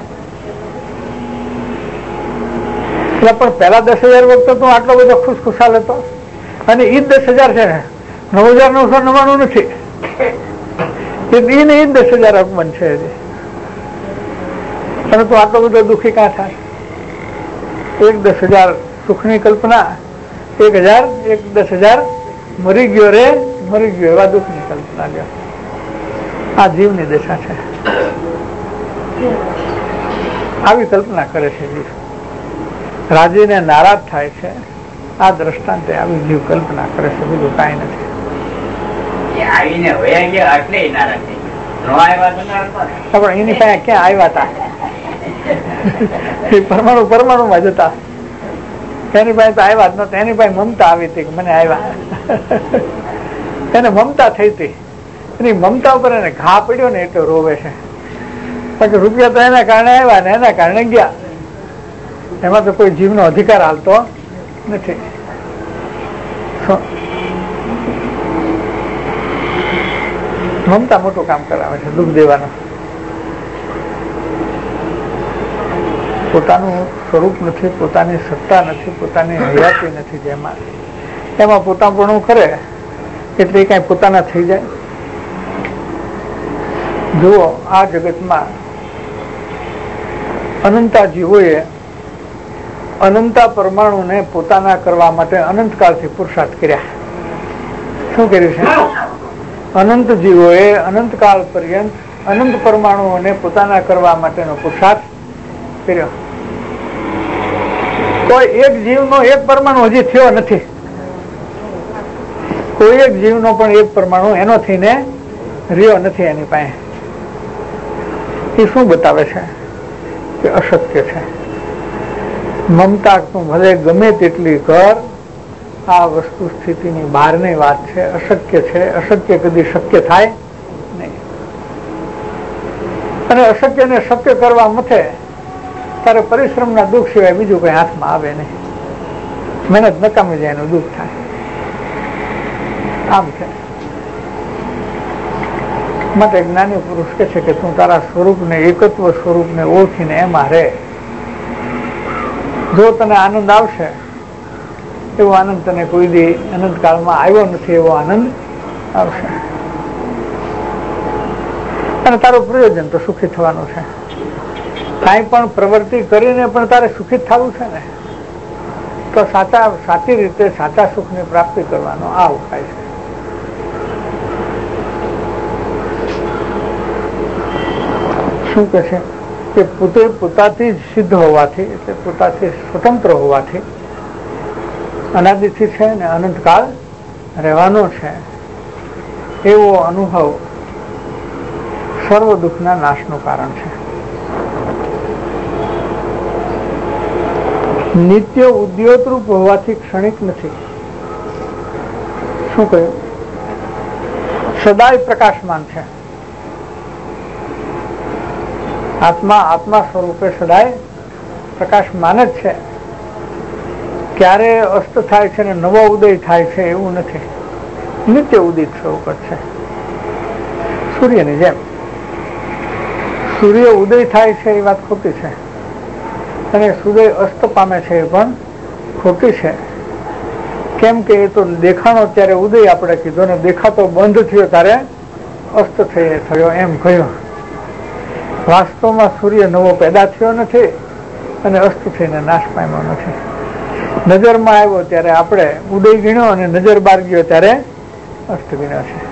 એટલે પણ પેલા દસ હજાર વખતે તો આટલો બધો ખુશખુશાલ હતો, અને ઈ દસ હજાર છે ને નવ હજાર નવસો નવ્વાણું નથી, ઈ દસ હજાર અપમાન છે. અને તું આટલો બધો દુઃખી ક્યાં થાય? એક દસ હજાર સુખની કલ્પના, એક હજાર એક દસ હજાર મરી ગયો રે મરી ગયો એવા દુઃખની કલ્પના લ્યો. આ જીવની દશા છે, આવી કલ્પના કરે છે જીવ. રાજીને નારાજ થાય છે, આ દ્રષ્ટાંતે આવી જીવ કલ્પના કરે છે, બીજું કાંઈ નથી. આવીને વયા ગયા એટલે નારાજ થઈ ગયા. પણ એની પાસે ક્યાં આવ્યા હતા? પરમાણુ પરમાણુ માં જતા, એની પાસે તો આવ્યા જ નતા. એની પાસે મમતા આવી હતી કે મને આવ્યા, એને મમતા થઈ હતી. એની મમતા ઉપર એને ઘા પડ્યો ને એટલે રોવે છે. બાકી રૂપિયા તો એના કારણે આવ્યા ને એના કારણે ગયા, એમાં તો કોઈ જીવનો અધિકાર હાલતો નથી. મમતા મોટું કામ કરાવે છે, દુઃખ દેવાનું. પોતાનું સ્વરૂપ નથી, પોતાની સત્તા નથી, પોતાની હયાતી નથી, જેમાં એમાં પોતાપણું કરે એટલે એ કઈ પોતાના થઈ જાય. જુઓ, આ જગતમાં અનંતા જીવોએ અનંતા પરમાણુને પોતાના કરવા માટે અનંતકાળથી પુરુષાર્થ કર્યા. શું કર્યું છે? અનંત જીવોએ અનંતકાળ પર્યંત અનંત પરમાણુઓને પોતાના કરવા માટેનો પુરુષાર્થ કર્યો. કોઈ એક જીવનો એક પરમાણુ હજી થયો નથી. કોઈ એક જીવનો પણ એક પરમાણુ એનો થઈને રહ્યો નથી એની પાસે. એ શું બતાવે છે? કે અશક્ય છે. મમતા તું ભલે ગમે તેટલી કર, આ વસ્તુ સ્થિતિની બહારની વાત છે, અશક્ય છે. અશક્ય કદી શક્ય થાય નહીં. અને અશક્ય ને શક્ય કરવા મથે તારે પરિશ્રમના દુઃખ સિવાય બીજું કઈ હાથમાં આવે નહીં. મહેનત નકામી જાય એનું દુઃખ થાય. આમ છે. માટે જ્ઞાની પુરુષ કહે છે કે તું તારા સ્વરૂપને, એકત્વ સ્વરૂપને ઓળખીને એમાં રહે. જો તને આનંદ આવશે એવો આનંદ તને કોઈ દી અનંત કાળમાં આવ્યો નથી, એવો આનંદ આવશે. અને તારું પ્રયોજન તો સુખી થવાનું છે. કાંઈ પણ પ્રવૃત્તિ કરીને પણ તારે સુખી થવું છે ને, તો સાચા સાચી રીતે સાચા સુખની પ્રાપ્તિ કરવાનો આ ઉપાય છે. શું કહે છે કે પોતે પોતાથી જ સિદ્ધ હોવાથી, એટલે પોતાથી સ્વતંત્ર હોવાથી, અનાદિથી છે ને અનંતકાળ રહેવાનો છે, એવો અનુભવ સર્વ દુઃખના નાશનું કારણ છે. નિત્ય ઉદ્યોતરૂપ હોવાથી ક્ષણિક નથી. શું કહ્યું? સદાય પ્રકાશમાન છે. આત્મા આત્મા સ્વરૂપે સદાય પ્રકાશમાન જ છે. ક્યારે અસ્ત થાય છે ને નવો ઉદય થાય છે એવું નથી. નિત્ય ઉદિત સ્વરૂપ જ છે, સૂર્યની જેમ. સૂર્ય ઉદય થાય છે એ વાત ખોટી છે, અને સૂર્ય અસ્ત પામે છે એ પણ ખોટી છે. કેમ કે એ તો દેખાણો ત્યારે ઉદય આપણે કીધો, ને દેખાતો બંધ થયો ત્યારે અસ્ત થયો એમ કહ્યું. વાસ્તવમાં સૂર્ય નવો પેદા થયો નથી અને અસ્ત થઈને નાશ પામ્યો નથી. નજરમાં આવ્યો ત્યારે આપણે ઉદય ગણ્યો અને નજર બહાર ગયો ત્યારે અસ્ત ગણ્યો છે.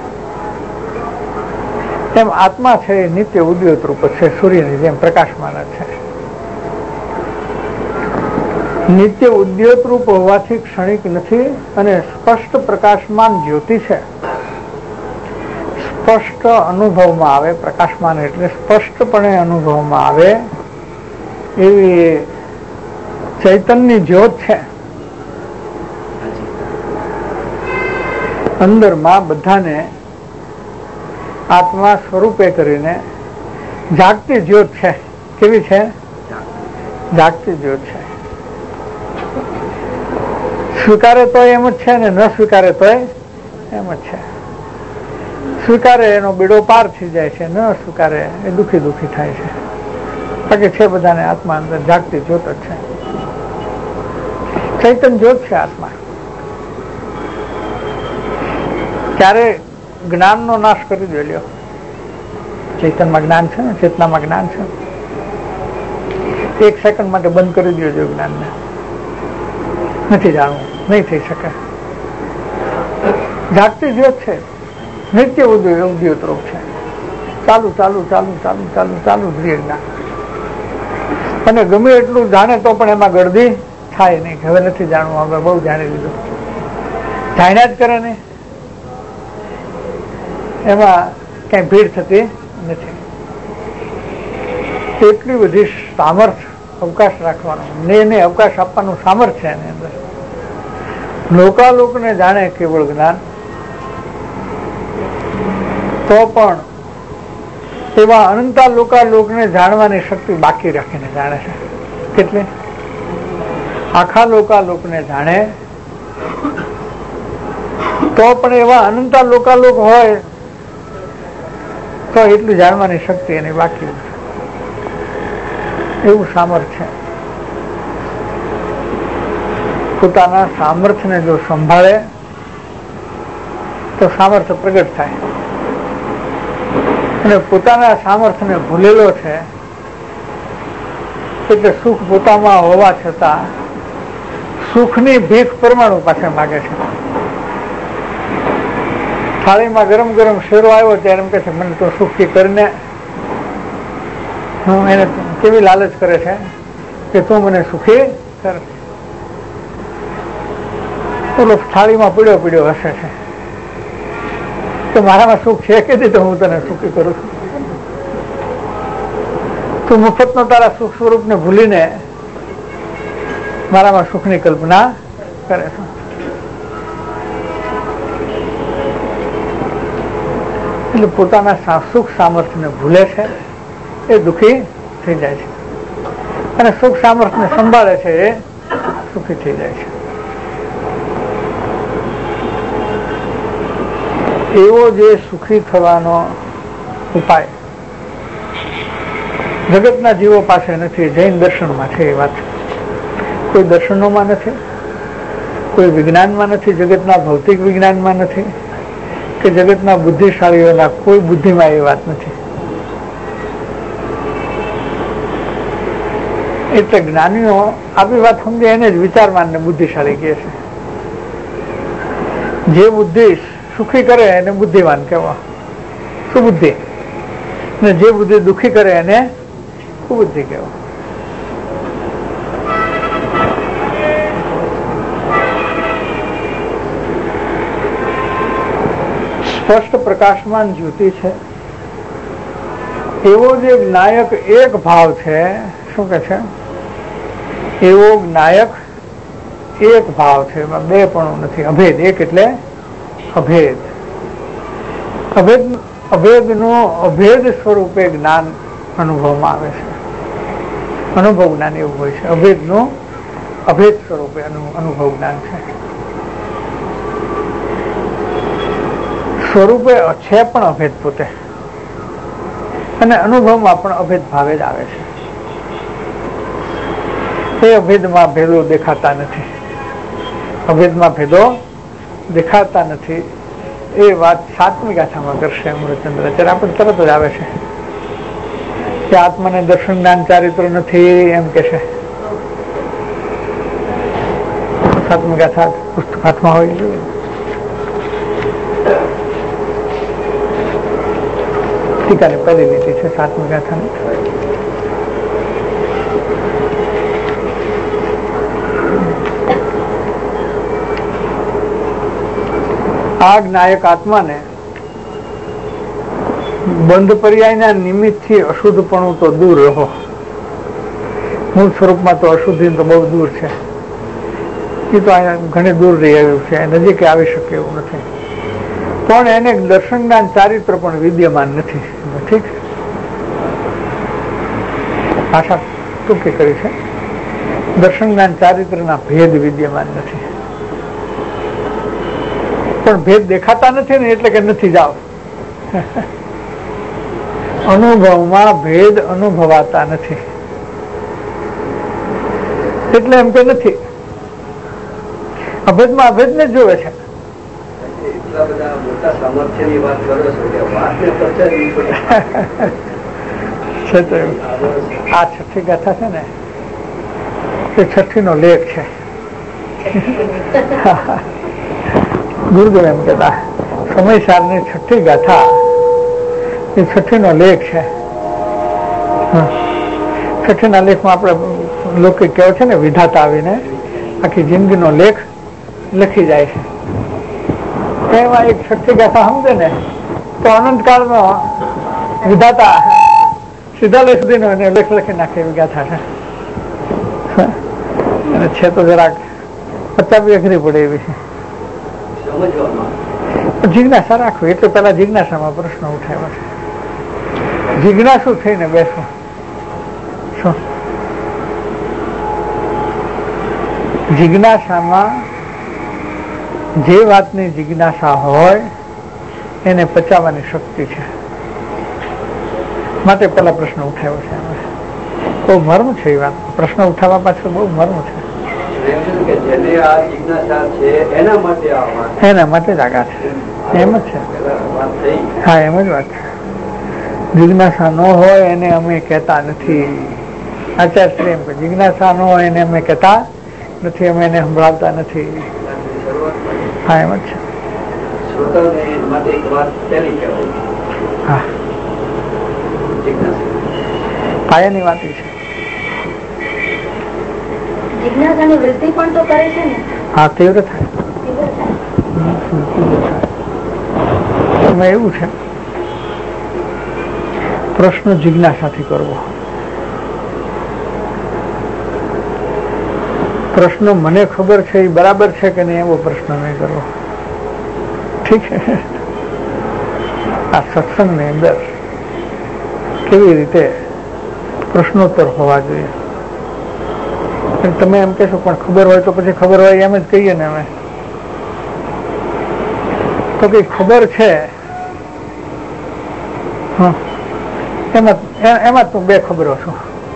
તેમ આત્મા છે એ નિત્ય ઉદ્યોત રૂપ છે, સૂર્યની જેમ પ્રકાશમાન જ છે. નિત્ય ઉદ્યોત રૂપ હોવાથી ક્ષણિક નથી અને સ્પષ્ટ પ્રકાશમાન જ્યોતિ છે. સ્પષ્ટ અનુભવમાં આવે, પ્રકાશમાન એટલે સ્પષ્ટપણે અનુભવમાં આવે એવી ચૈતન્ય જ્યોત છે. અંદરમાં બધાને આત્મા સ્વરૂપે કરીને જાગતી જ્યોત છે. કેવી છે? જાગતી જ્યોત છે. સ્વીકારે તો એમ જ છે ને ન સ્વીકારે તો એમ જ છે. સ્વીકારે એનો બીડો પાર થઈ જાય છે, ન સ્વીકારે એ દુઃખી દુઃખી થાય છે. બાકી છે બધાને આત્મા અંદર જાગતી જ્યોત જ છે. ચૈતન્ય જ્યોત છે આત્મા. ક્યારે જ્ઞાનનો નાશ કરી દે લ્યો. ચૈતન્યમાં જ્ઞાન છે ને, ચેતનામાં જ્ઞાન છે. એક સેકન્ડ માટે બંધ કરી દો જો જ્ઞાનને. નથી જાણવું, નહીં થઈ શકે. જાગતી જ્યોત છે, નિત્ય ઉદ્યોત રૂપ છે. ચાલુ ચાલુ ચાલુ ચાલુ ચાલુ ચાલુ જ રહે જ્ઞાન. અને ગમે એટલું જાણે તો પણ એમાં ગળદી થાય નહીં. હવે નથી જાણવું, હવે બહુ જાણી લીધું. જાણ્યા જ કરે ને, એમાં કઈ ભીડ થતી નથી. એટલી બધી સામર્થ્ય, અવકાશ રાખવાનો ને એને અવકાશ આપવાનું સામર્થ્ય એની અંદર. લોકાલોકને જાણે કેવળ જ્ઞાન, તો પણ એવા અનંતા લોકાલોકને જાણવાની શક્તિ બાકી રાખીને જાણે છે. કેટલી? આખા લોકાલોકને જાણે તો પણ એવા અનંતા લોકાલોક હોય તો એટલું જાણવાની શક્તિ એની બાકી, એવું સામર્થ્ય. પોતાના સામર્થ્યને જો સંભાળે તો સામર્થ્ય પ્રગટ થાય. અને પોતાના સામર્થ્યને ભૂલેલો છે એટલે સુખ પોતામાં હોવા છતાં સુખની ભીખ પરમાણુ પાસે માગે છે. થાળીમાં ગરમ ગરમ શેરો આવ્યો ત્યારે એમ કે છે મને તો સુખી કરીને, હું એને કેવી લાલચ કરે છે કે તું મને સુખી કર. ઓલો થાળીમાં પીડ્યો પીડ્યો હશે છે તો મારામાં સુખ છે કે નહીં, તો હું તને સુખી કરું છું. તું મફતનો તારા સુખ સ્વરૂપને ભૂલીને મારામાં સુખની કલ્પના કરે છે. એટલે પોતાના સુખ સામર્થ્યને ભૂલે છે એ દુઃખી થઈ જાય છે, અને સુખ સામર્થ્યને સંભાળે છે એ સુખી થઈ જાય છે. એવો જે સુખી થવાનો ઉપાય જગતના જીવો પાસે નથી, જૈન દર્શનમાં છે એ વાત. કોઈ દર્શનોમાં નથી, કોઈ વિજ્ઞાનમાં નથી, જગતના ભૌતિક વિજ્ઞાનમાં નથી, કે જગતના બુદ્ધિશાળીઓના કોઈ બુદ્ધિમાં એ વાત નથી. એટલે જ્ઞાનીઓ આવી વાત સમજે એને જ વિચારવાન ને બુદ્ધિશાળી કહે છે. જે બુદ્ધિ સુખી કરે એને બુદ્ધિવાન કહેવા, સુબુદ્ધિ, ને જે બુદ્ધિ દુઃખી કરે એને કુબુદ્ધિ કહેવા. સ્પષ્ટ પ્રકાશમાન જ્યોતિ છે એવો જે નાયક એક ભાવ છે, શું કે છે, એવો નાયક એક ભાવ છે, એમાં બે પણ નથી. અભેદ, એક એટલે અભેદ. અભેદ અભેદ નું અભેદ સ્વરૂપે જ્ઞાન અનુભવમાં આવે છે. અનુભવ જ્ઞાન એવું હોય છે. અભેદ નું અભેદ સ્વરૂપે અનુભવ જ્ઞાન છે. સ્વરૂપે છે પણ અભેદ પોતે, અને અનુભવમાં પણ અભેદ ભાવે જ આવે છે. એ અભેદમાં ભેદો દેખાતા નથી, અભેદમાં ભેદો દેખાતા નથી. એ વાત સાતમી ગાથામાં કરશે અમૃતચંદ્ર. અત્યારે આપણે તરત જ આવે છે કે આત્માને દર્શન જ્ઞાન ચારિત્ર નથી એમ કે છે. સાતમી ગાથા પુસ્તક હાથમાં હોય જોઈએ. ટીકાની પહેલી લીટી છે સાતમી ગાથાની. આ નાયક આત્માને બંધ પર્યાયના નિમિત્તથી અશુદ્ધપણું તો દૂર રહો. મૂળ સ્વરૂપમાં તો અશુદ્ધિ તો બહુ દૂર છે. એ તો અહીંયા ઘણી દૂર રહી આવ્યું છે, નજીક આવી શકે એવું નથી. પણ એને દર્શન જ્ઞાન ચારિત્ર પણ વિદ્યમાન નથી. ઠીક, ભાષા ટૂંકી કરી છે. દર્શન જ્ઞાન ચારિત્રના ભેદ વિદ્યમાન નથી. પણ ભેદ દેખાતા નથી ને એટલે કે નથી. જાઓ, અનુભવમાં ભેદ અનુભવાતા નથી એટલે એમ કે નથી. અભેદમાં અભેદ ને જોવે છે. એટલા બધા મોટા સામર્થ્યની વાત કરો છો કે વાતને પચાવી પડે. આ છઠ્ઠી ગાથા છે ને, એ છઠ્ઠી નો લેખ છે. ગુરુદેવ એમ કહેતા સમયસાર ની છઠ્ઠી ગાથા એ છઠ્ઠી નો લેખ છે. છઠ્ઠી ના લેખમાં આપણે લોકો કેવો છે ને, વિધાતા આવીને આખી જિંદગીનો લેખ લખી જાય છે. એમાં એક છઠ્ઠી ગાથા સમજે ને તો અનંતકાળનો વિધાતા સીધા લેખ સુધીનો એને લેખ લખી નાખે એવી ગાથા છે. અને છે તો જરાક પચાવી અઘરી પડે એવી છે. જિજ્ઞાસા રાખવી એટલે પેલા જિજ્ઞાસામાં પ્રશ્ન ઉઠાવ્યો છે. જિજ્ઞાસુ થઈને બેસવું. શું જિજ્ઞાસામાં જે વાતની જિજ્ઞાસા હોય એને પચાવવાની શક્તિ છે. માટે પેલા પ્રશ્ન ઉઠાવ્યો છે. બહુ મર્મ છે એ વાત. પ્રશ્ન ઉઠાવવા પાછળ બહુ મર્મ છે. એના માટે જ આગા છે. એમ જ છે. હા, એમ જ વાત છે. જિજ્ઞાસા ન હોય એને અમે કહેતા નથી. આચાર્ય એમ કે જિજ્ઞાસા ન હોય એને અમે કહેતા નથી, અમે એને સંભળાવતા નથી. હા, એમ જ છે. હા, પાયાની વાત છે. જિજ્ઞાસાની વૃદ્ધિ પણ તો કરે છે ને. હા, તીવ્ર થાય. એમાં એવું છે, પ્રશ્ન જિજ્ઞાસાથી કરવો. પ્રશ્ન મને ખબર છે એ બરાબર છે કે નહીં એવો પ્રશ્ન નહીં કરવો. ઠીક છે. આ સત્સંગની અંદર કેવી રીતે પ્રશ્નોત્તર હોવા જોઈએ. તમે એમ કહેશો પણ ખબર હોય તો પછી ખબર હોય એમ જ કહીએ ને અમે. તો કઈ ખબર છે હા, એમાં એમાં તું બે ખબરો છું.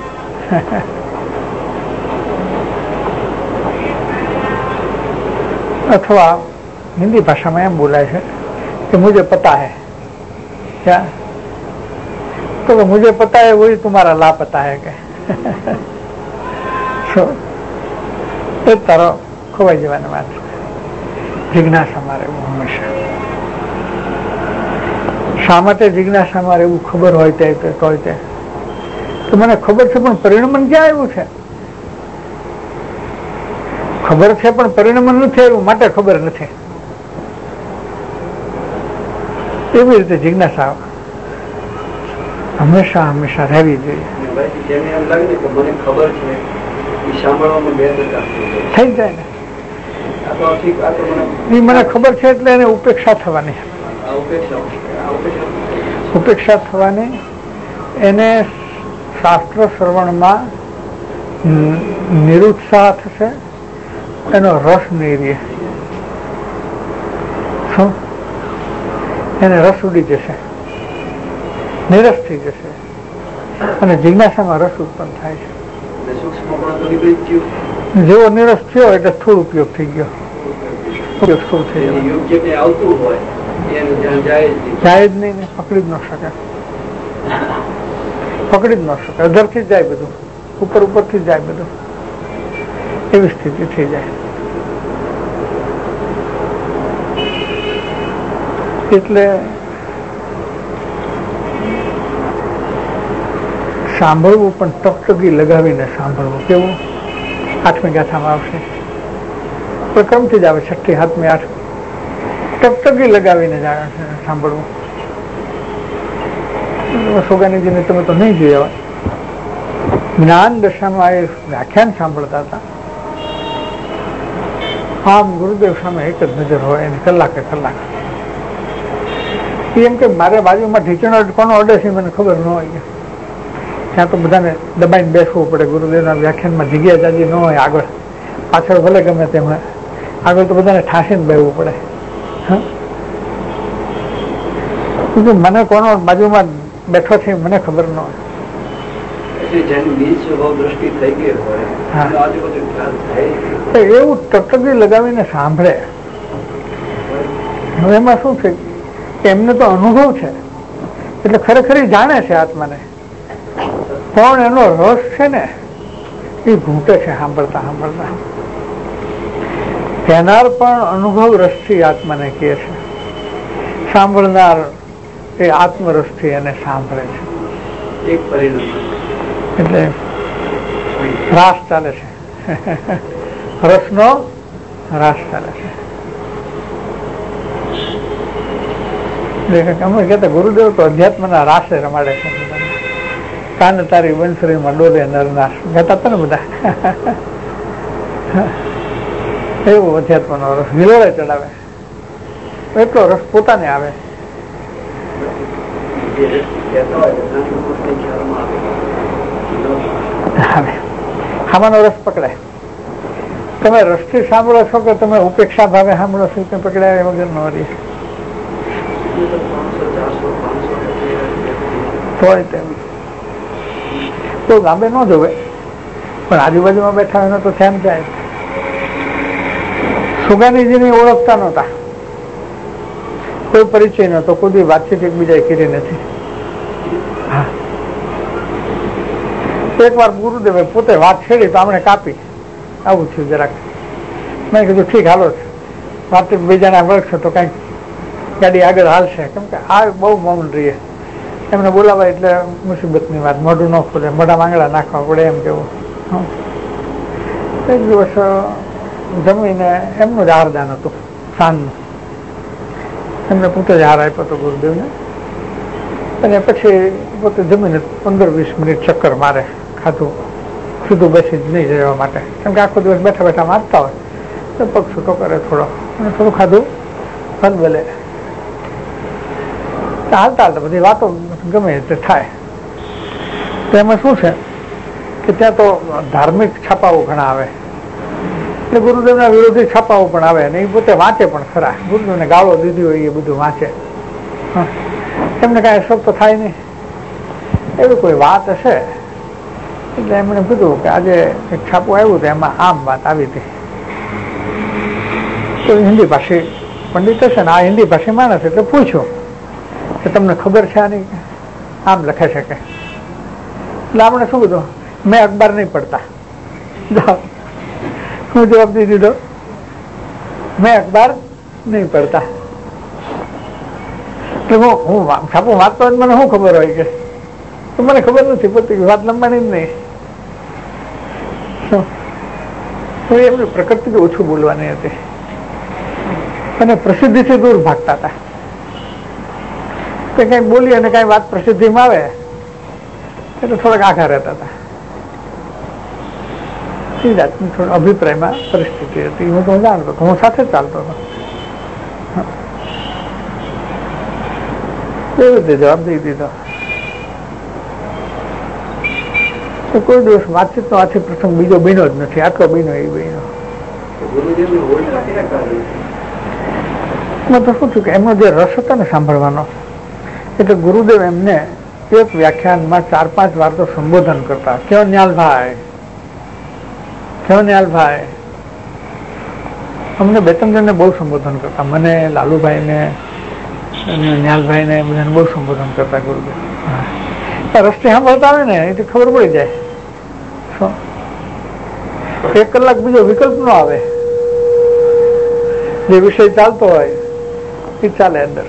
અથવા हिंदी भाषा में एम बोला है कि मुझे पता है क्या, तो मुझे पता है वही तुम्हारा लापता है के એ તારો ખોવાઈ જવાની વાત છે. જિજ્ઞાસામાં રહેવું હંમેશા. શા માટે જિજ્ઞાસામાં રહેવું? ખબર હોય તે હોય તે તો મને ખબર છે પણ પરિણમન ક્યાં આવ્યું છે? ખબર છે પણ પરિણમન નથી આવ્યું માટે ખબર નથી. એવી રીતે જિજ્ઞાસા હંમેશા હંમેશા રહેવી જોઈએ. થઈ જાય ને એ મને ખબર છે એટલે એને ઉપેક્ષા થવાની. ઉપેક્ષા થવાની એને શાસ્ત્ર શ્રવણમાં નિરુત્સાહ થશે, એનો રસ નહીં રહે, શું એને રસ ઉડી જશે, નિરસ થઈ જશે અને જિજ્ઞાસામાં રસ ઉત્પન્ન થાય છે. જેવો નિરસ થયો એટલે સ્થૂળ ઉપયોગ થઈ ગયો, ઉપયોગ સ્થૂળ થઈ ગયો, જાય જ નહીં ને પકડી જ ન શકે, પકડી જ ન શકે, અધરથી જ જાય બધું, ઉપર ઉપરથી જ જાય બધું, એવી સ્થિતિ થઈ જાય. એટલે સાંભળવું પણ ટકટકી લગાવીને સાંભળવું. કેવું? આઠમી ગાથામાં આવશે, પ્રક્રમથી જ આવે, છઠ્ઠી હાથમી આઠ, ટકટકી લગાવીને જ આવે છે સાંભળવું. સોગાનીજીને તમે તો નહીં જોયા, જ્ઞાન દશામાં એ વ્યાખ્યાન સાંભળતા હતા. આમ ગુરુદેવ સામે એક જ નજર હોય એની, કલાકે કલાક. એમ કે મારે બાજુમાં ઢીચણો કોનો અડે છે મને ખબર ન હોય, ત્યાં તો બધાને દબાઈને બેસવું પડે. ગુરુદેવના વ્યાખ્યાનમાં જગ્યા જાજી ન હોય, આગળ પાછળ ભલે ગમે તેમ આગળ તો બધાને ઠાંસીને બેસવું પડે. મને કોનો બાજુમાં બેઠો છે મને ખબર ન હોય. એવું ટકટકી લગાવીને સાંભળે. હવે એમાં શું છે કે એમને તો અનુભવ છે એટલે ખરેખર જાણે છે આત્માને, પણ એનો રસ છે ને એ ઘૂંટે છે સાંભળતા સાંભળતા. કહેનાર પણ અનુભવ રસથી આત્માને કહે છે, સાંભળનાર એ આત્મરસથી એને સાંભળે છે. એક પરિણામ એટલે રાસ ચાલે છે, રસનો રાસ ચાલે છે. અમે કહેતા ગુરુદેવ તો અધ્યાત્મના રાસે રમાડે છે, કાન તારી બંસરીમાં ડોલે નરનાશ કહેતા હતા ને બધા. એવું અધ્યાત્મનો રસ વિલોળે ચડાવે, એટલો રસ પોતાને આવે. આમાંનો રસ પકડાય. તમે રસથી સાંભળો છો કે તમે ઉપેક્ષા ભાવે સાંભળો છો કે પકડાય વગર નો રહી. તો ગાંબે ન જોવે પણ આજુબાજુમાં બેઠા હોય તો ધ્યાન જાય. સુગાનીજીને ઓળખતા નહોતા, કોઈ પરિચય નહોતો, કોઈ વાતચીત એકબીજાએ કરી નથી. હા, એક વાર ગુરુદેવે પોતે વાત છેડી તો આપણે કાપી, આવું થયું જરાક. મેં કીધું ઠીક હાલો છે, વાતચીત બીજાના વળશે તો કઈક ગાડી આગળ હાલશે, કેમ કે આ બહુ મૌન રહીએ. એમને બોલાવાય એટલે મુસીબતની વાત, મોઢું ન ખુલે, મોઢા માંગડા નાખવા પડે એમ કેવું. એક દિવસ જમીને એમનું જ હારદાન હતું સાંજનું, એમને પોતે જ હાર આપ્યો હતો ગુરુદેવને. અને પછી પોતે જમીને પંદર વીસ મિનિટ ચક્કર મારે, ખાધું સીધું બેસી જ નહીં જવા માટે, કેમ કે આખો દિવસ બેઠા બેઠા વાંચતા હોય તો પગ છૂટો કરે થોડો, અને થોડું ખાધું હલબલે. હાલતા હાલતા બધી વાતો ગમે તે થાય. તો એમાં શું છે કે ત્યાં તો ધાર્મિક છાપાઓ ઘણા આવે, એટલે ગુરુદેવના વિરોધી છાપાઓ પણ આવે, અને એ પોતે વાંચે પણ ખરા. ગુરુદેવને ગાળો દીધી હોય એ બધું વાંચે. એમને કાંઈ અશોક તો થાય નહીં. એવી કોઈ વાત હશે એટલે એમણે કીધું કે આજે એક છાપું આવ્યું હતું એમાં આમ વાત આવી હતી. તો હિન્દી ભાષી પંડિત હશે ને, આ હિન્દી ભાષી માણસ એટલે પૂછ્યું કે તમને ખબર છે આની? આમ લખે છે કે. એટલે આપણે શું કીધું, મેં અખબાર નહીં પડતા. હું જવાબ દઈ દીધો, મેં અખબાર નહીં પડતા. હું છાપું વાંચતો હોય મને શું ખબર હોય કે? તો મને ખબર નથી પડતી, વાત લંબાણી જ નહીં. એમની પ્રકૃતિ ઓછું બોલવાની હતી અને પ્રસિદ્ધિથી દૂર ભાગતા હતા. કે કઈ બોલી અને કઈ વાત પ્રસિદ્ધિમાં આવે એટલે થોડાક આઘા રહેતા હતા. એ જાતની થોડો અભિપ્રાયમાં પરિસ્થિતિ હતી. હું તો જાણતો હતો, હું સાથે ચાલતો હતો. એવી રીતે જવાબ દઈ દીધો. કોઈ દિવસ વાતચીત નો આથી પ્રસંગ બીજો બન્યો જ નથી. આટલો બન્યો એ બન્યો. તો શું થયું કે એમનો જે રસ હતો ને સાંભળવાનો, એટલે ગુરુદેવ એમને એક વ્યાખ્યાનમાં ચાર પાંચ વાર તો સંબોધન કરતા. કેવો ન્યાલભાઈ, કેવો ન્યાલભાઈ. અમને બે ત્રણ જણને બહુ સંબોધન કરતા, મને, લાલુભાઈ ને ન્યાલભાઈ ને બધાને બહુ સંબોધન કરતા ગુરુદેવ. રસ્તે સાંભળતા આવે ને એટલે ખબર પડી જાય. એક કલાક બીજો વિકલ્પ નો આવે. જે વિષય ચાલતો હોય એ ચાલે અંદર.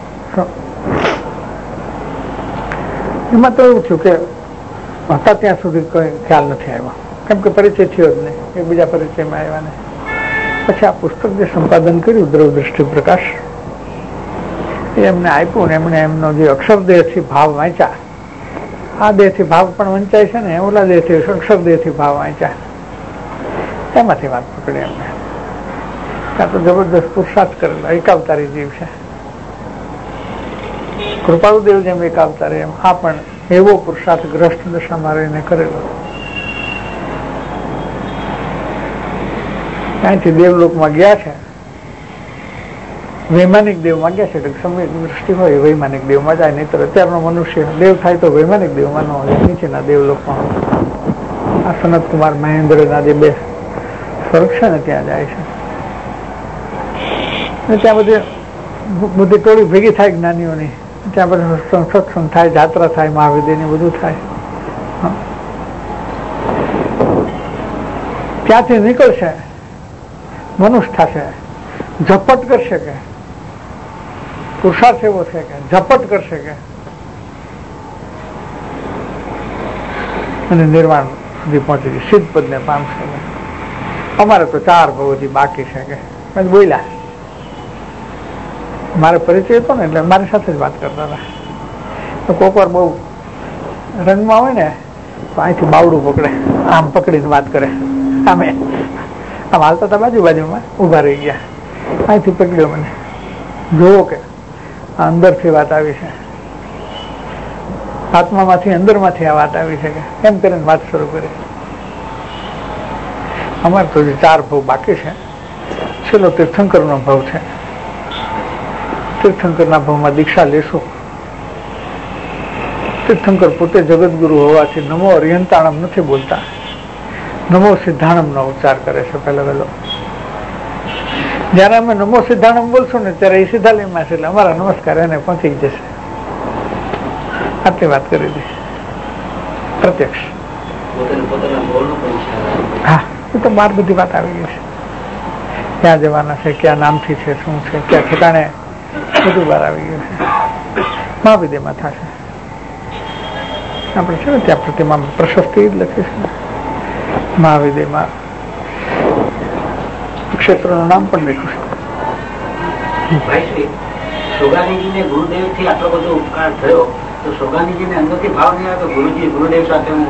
એમાં તો એવું થયું કે હતા ત્યાં સુધી કોઈ ખ્યાલ નથી આવ્યો, કેમ કે પરિચય થયો જ નહીં. એ બીજા પરિચયમાં આવ્યા ને પછી આ પુસ્તક જે સંપાદન કર્યું દ્રવ દ્રષ્ટિ પ્રકાશ, એ એમને આપ્યું ને એમણે એમનો જે અક્ષરદેહ થી ભાવ વાંચ્યા. આ દેહ થી ભાવ પણ વંચાય છે ને, ઓલા દેહ થી અક્ષરદેહ થી ભાવ વાંચ્યા. એમાંથી વાત પકડી એમને. ત્યાં તો જબરદસ્ત પુરુષાર્થ કરેલો. એકાવતારી જીવ છે. કૃપાળુદેવ જેમ એકાવતારી એમ આ પણ એવો પુરુષાર્થ ગ્રસ્ત દશામાં રહીને કરેલો. ત્યાંથી દેવલોકમાં ગયા છે, વૈમાનિક દેવમાં ગયા છે. સમય દૃષ્ટિ હોય વૈમાનિક દેવમાં જાય, નહીં તો અત્યારનો મનુષ્ય દેવ થાય તો વૈમાનિક દેવમાં ન હોય, નીચેના દેવલોકમાં હોય. આ સનત કુમાર મહેન્દ્રના જે બે સ્વર્ગ છે ને ત્યાં જાય છે. ત્યાં બધી બધી ટોળી ભેગી થાય જ્ઞાનીઓની. ત્યાં બધા સત્સંગ થાય, જાત્રા થાય, મહાવિદ્યની બધું થાય. ત્યાંથી નીકળશે, મનુષ્ય થશે, ઝપટ કરશે કે પુરુષાર્થ એવો છે કે ઝપટ કરશે કે અને નિર્વાણ સુધી પહોંચી જશે, સિદ્ધ પદ ને પામશે. અમારે તો ચાર ભવથી બાકી છે કે બોલ્યા. મારે પરિચય હતો ને એટલે મારી સાથે જ વાત કરતા હતા. તો કોક વાર બહુ રંગમાં હોય ને તો અહીંથી બાવડું પકડે, આમ પકડીને વાત કરે. આમે આમ હાલતા હતા બાજુ બાજુમાં ઉભા રહી ગયા. અહીંથી પકડ્યો મને, જોવો કે અંદરથી વાત આવી છે, આત્મામાંથી અંદરમાંથી આ વાત આવી છે કે એમ કરીને વાત શરૂ કરી. અમારે તો જે ચાર ભાવ બાકી છે, છેલ્લો તીર્થંકર નો ભાવ છે. તીર્થંકર ના ભાવમાં દીક્ષા લેશું. તીર્થંકર પોતે જગતગુરુ હોવાથી નમો અરિયંતાણમ નથી બોલતા, નમો સિદ્ધાણમ નો ઉચ્ચાર કરે છે પહેલો વહેલો. જયારે અમે નમો સિદ્ધાણમ બોલશું ને ત્યારે એ સીધા લીમાં છે, એટલે અમારા નમસ્કાર એને પહોંચી જશે. આટલી વાત કરી દી પ્રત્યક્ષ. હા, એ તો બાર બધી વાત આવી ગઈ છે. ક્યાં જવાના છે, ક્યાં નામથી છે, શું છે, ક્યાં ઠેકાણે, બધું બહાર આવી ગયું છે. મહાવિદ્યમાં થશે. આપણે છે ને ત્યાં પ્રતિમા પ્રશસ્તિ જ લખી છે. મહાવિદ્યમાં ક્ષેત્રનું નામ પણ લખ્યું છે. સોગાનીજીને ગુરુદેવ થી આટલો બધો ઉપકાર થયો તો સોગાનીજીને અંદરથી ભાવ નહીં આવ્યો ગુરુજી ગુરુદેવ સાથે હું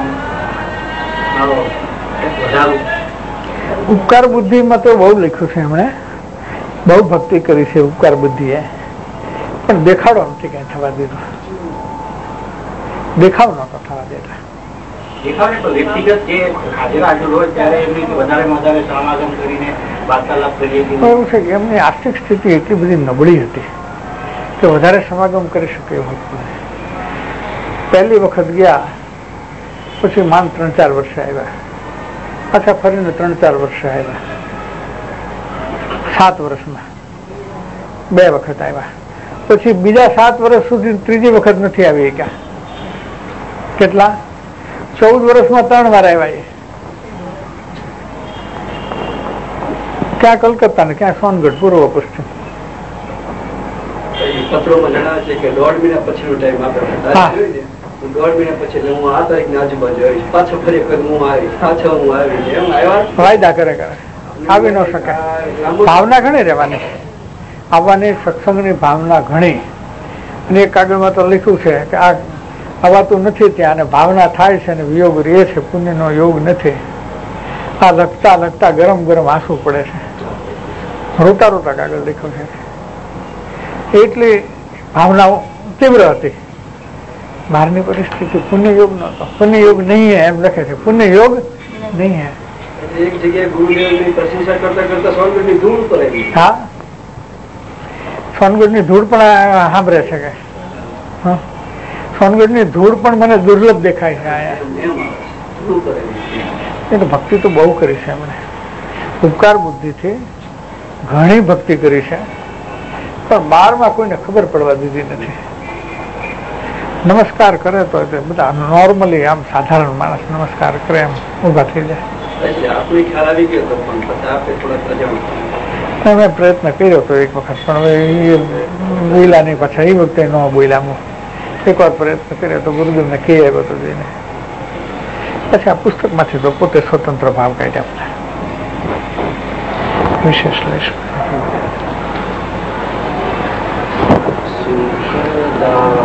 વધારું. ઉપકાર બુદ્ધિમાં તો બહુ લખ્યું છે એમણે, બહુ ભક્તિ કરી છે ઉપકાર બુદ્ધિએ, પણ દેખાડો નથી કઈ થવા દીધો. દેખાવ નતો થવા દેતા. વ્યક્તિગત જે હાજર હાજર હોય ત્યારે એમની વધારે વધારે સમાગમ કરીને વાર્તાલાપ કરીએ. એવું છે કે એમની આર્થિક સ્થિતિ એટલી બધી નબળી હતી કે વધારે સમાગમ કરી શકે એવું હતું. પહેલી વખત ગયા પછી માન ત્રણ ચાર વર્ષે આવ્યા, પાછા ફરીને ત્રણ ચાર વર્ષે આવ્યા, સાત વર્ષમાં બે વખત આવ્યા, પછી બીજા સાત વર્ષ સુધી ત્રીજી વખત નથી આવી ગયા. કેટલા? ચૌદ વર્ષમાં ત્રણ વાર આવ્યા. ક્યાં કલકત્તા ને ક્યાં સોનગઢ, પૂર્વ પશ્ચિમ. પત્રોમાં જણાવે છે કે દોઢ મહિના પછીનો ટાઈમ આપણે દોઢ મહિના પછી હું આ તારીખની આજુબાજુ આવીશ, પાછો ફરી વખત હું આવીશ, પાછો હું આવીશ, એમ આવ્યા વાયદા કરે કરે આવી ન શકે. ભાવના ઘણી રહેવાની, આવવાની સત્સંગની ભાવના ઘણી. અને એક કાગળમાં તો લખ્યું છે કે આ હવાતું નથી ત્યાં અને ભાવના થાય છે અને વિયોગ રહે છે, પુણ્યનો યોગ નથી. આ લખતા લખતા ગરમ ગરમ આંસુ પડે છે, રોતા રોતા કાગળ લખ્યું છે. એટલી ભાવનાઓ તીવ્ર હતી. બહારની પરિસ્થિતિ પુણ્ય યોગ નતો, પુણ્ય યોગ નહીં એમ લખે છે, પુણ્ય યોગ નહીં હે. એક જગ્યાએ ગુરુદેવની પ્રશંસા કરતા કરતા સોનગઢની ધૂળ ઉપર આવી. હા, સોનગઢની ધૂળ પણ સાંભળે છે કે સોનગઢની ધૂળ પણ મને દુર્લભ દેખાય છે. આયા તો ભક્તિ તો બહુ કરી છે એમણે, ઉપકાર બુદ્ધિથી ઘણી ભક્તિ કરી છે, પણ બારમાં કોઈને ખબર પડવા દીધી નથી. નમસ્કાર કરે તો બધા નોર્મલી આમ સાધારણ માણસ નમસ્કાર કરે એમ ઉભા થઈ જાય. મેં પ્રયત્ન કર્યો હતો એક વખત, પણ હવે એ બોલ્યા નહીં પાછા, એ વખતે ન બોલ્યા. એક વાર પ્રયત્ન કર્યો તો ગુરુદેવને કહી આવ્યો હતો જઈને. પછી આ પુસ્તકમાંથી તો પોતે સ્વતંત્ર ભાવ કાઢ્યા વિશેષ લઈશું.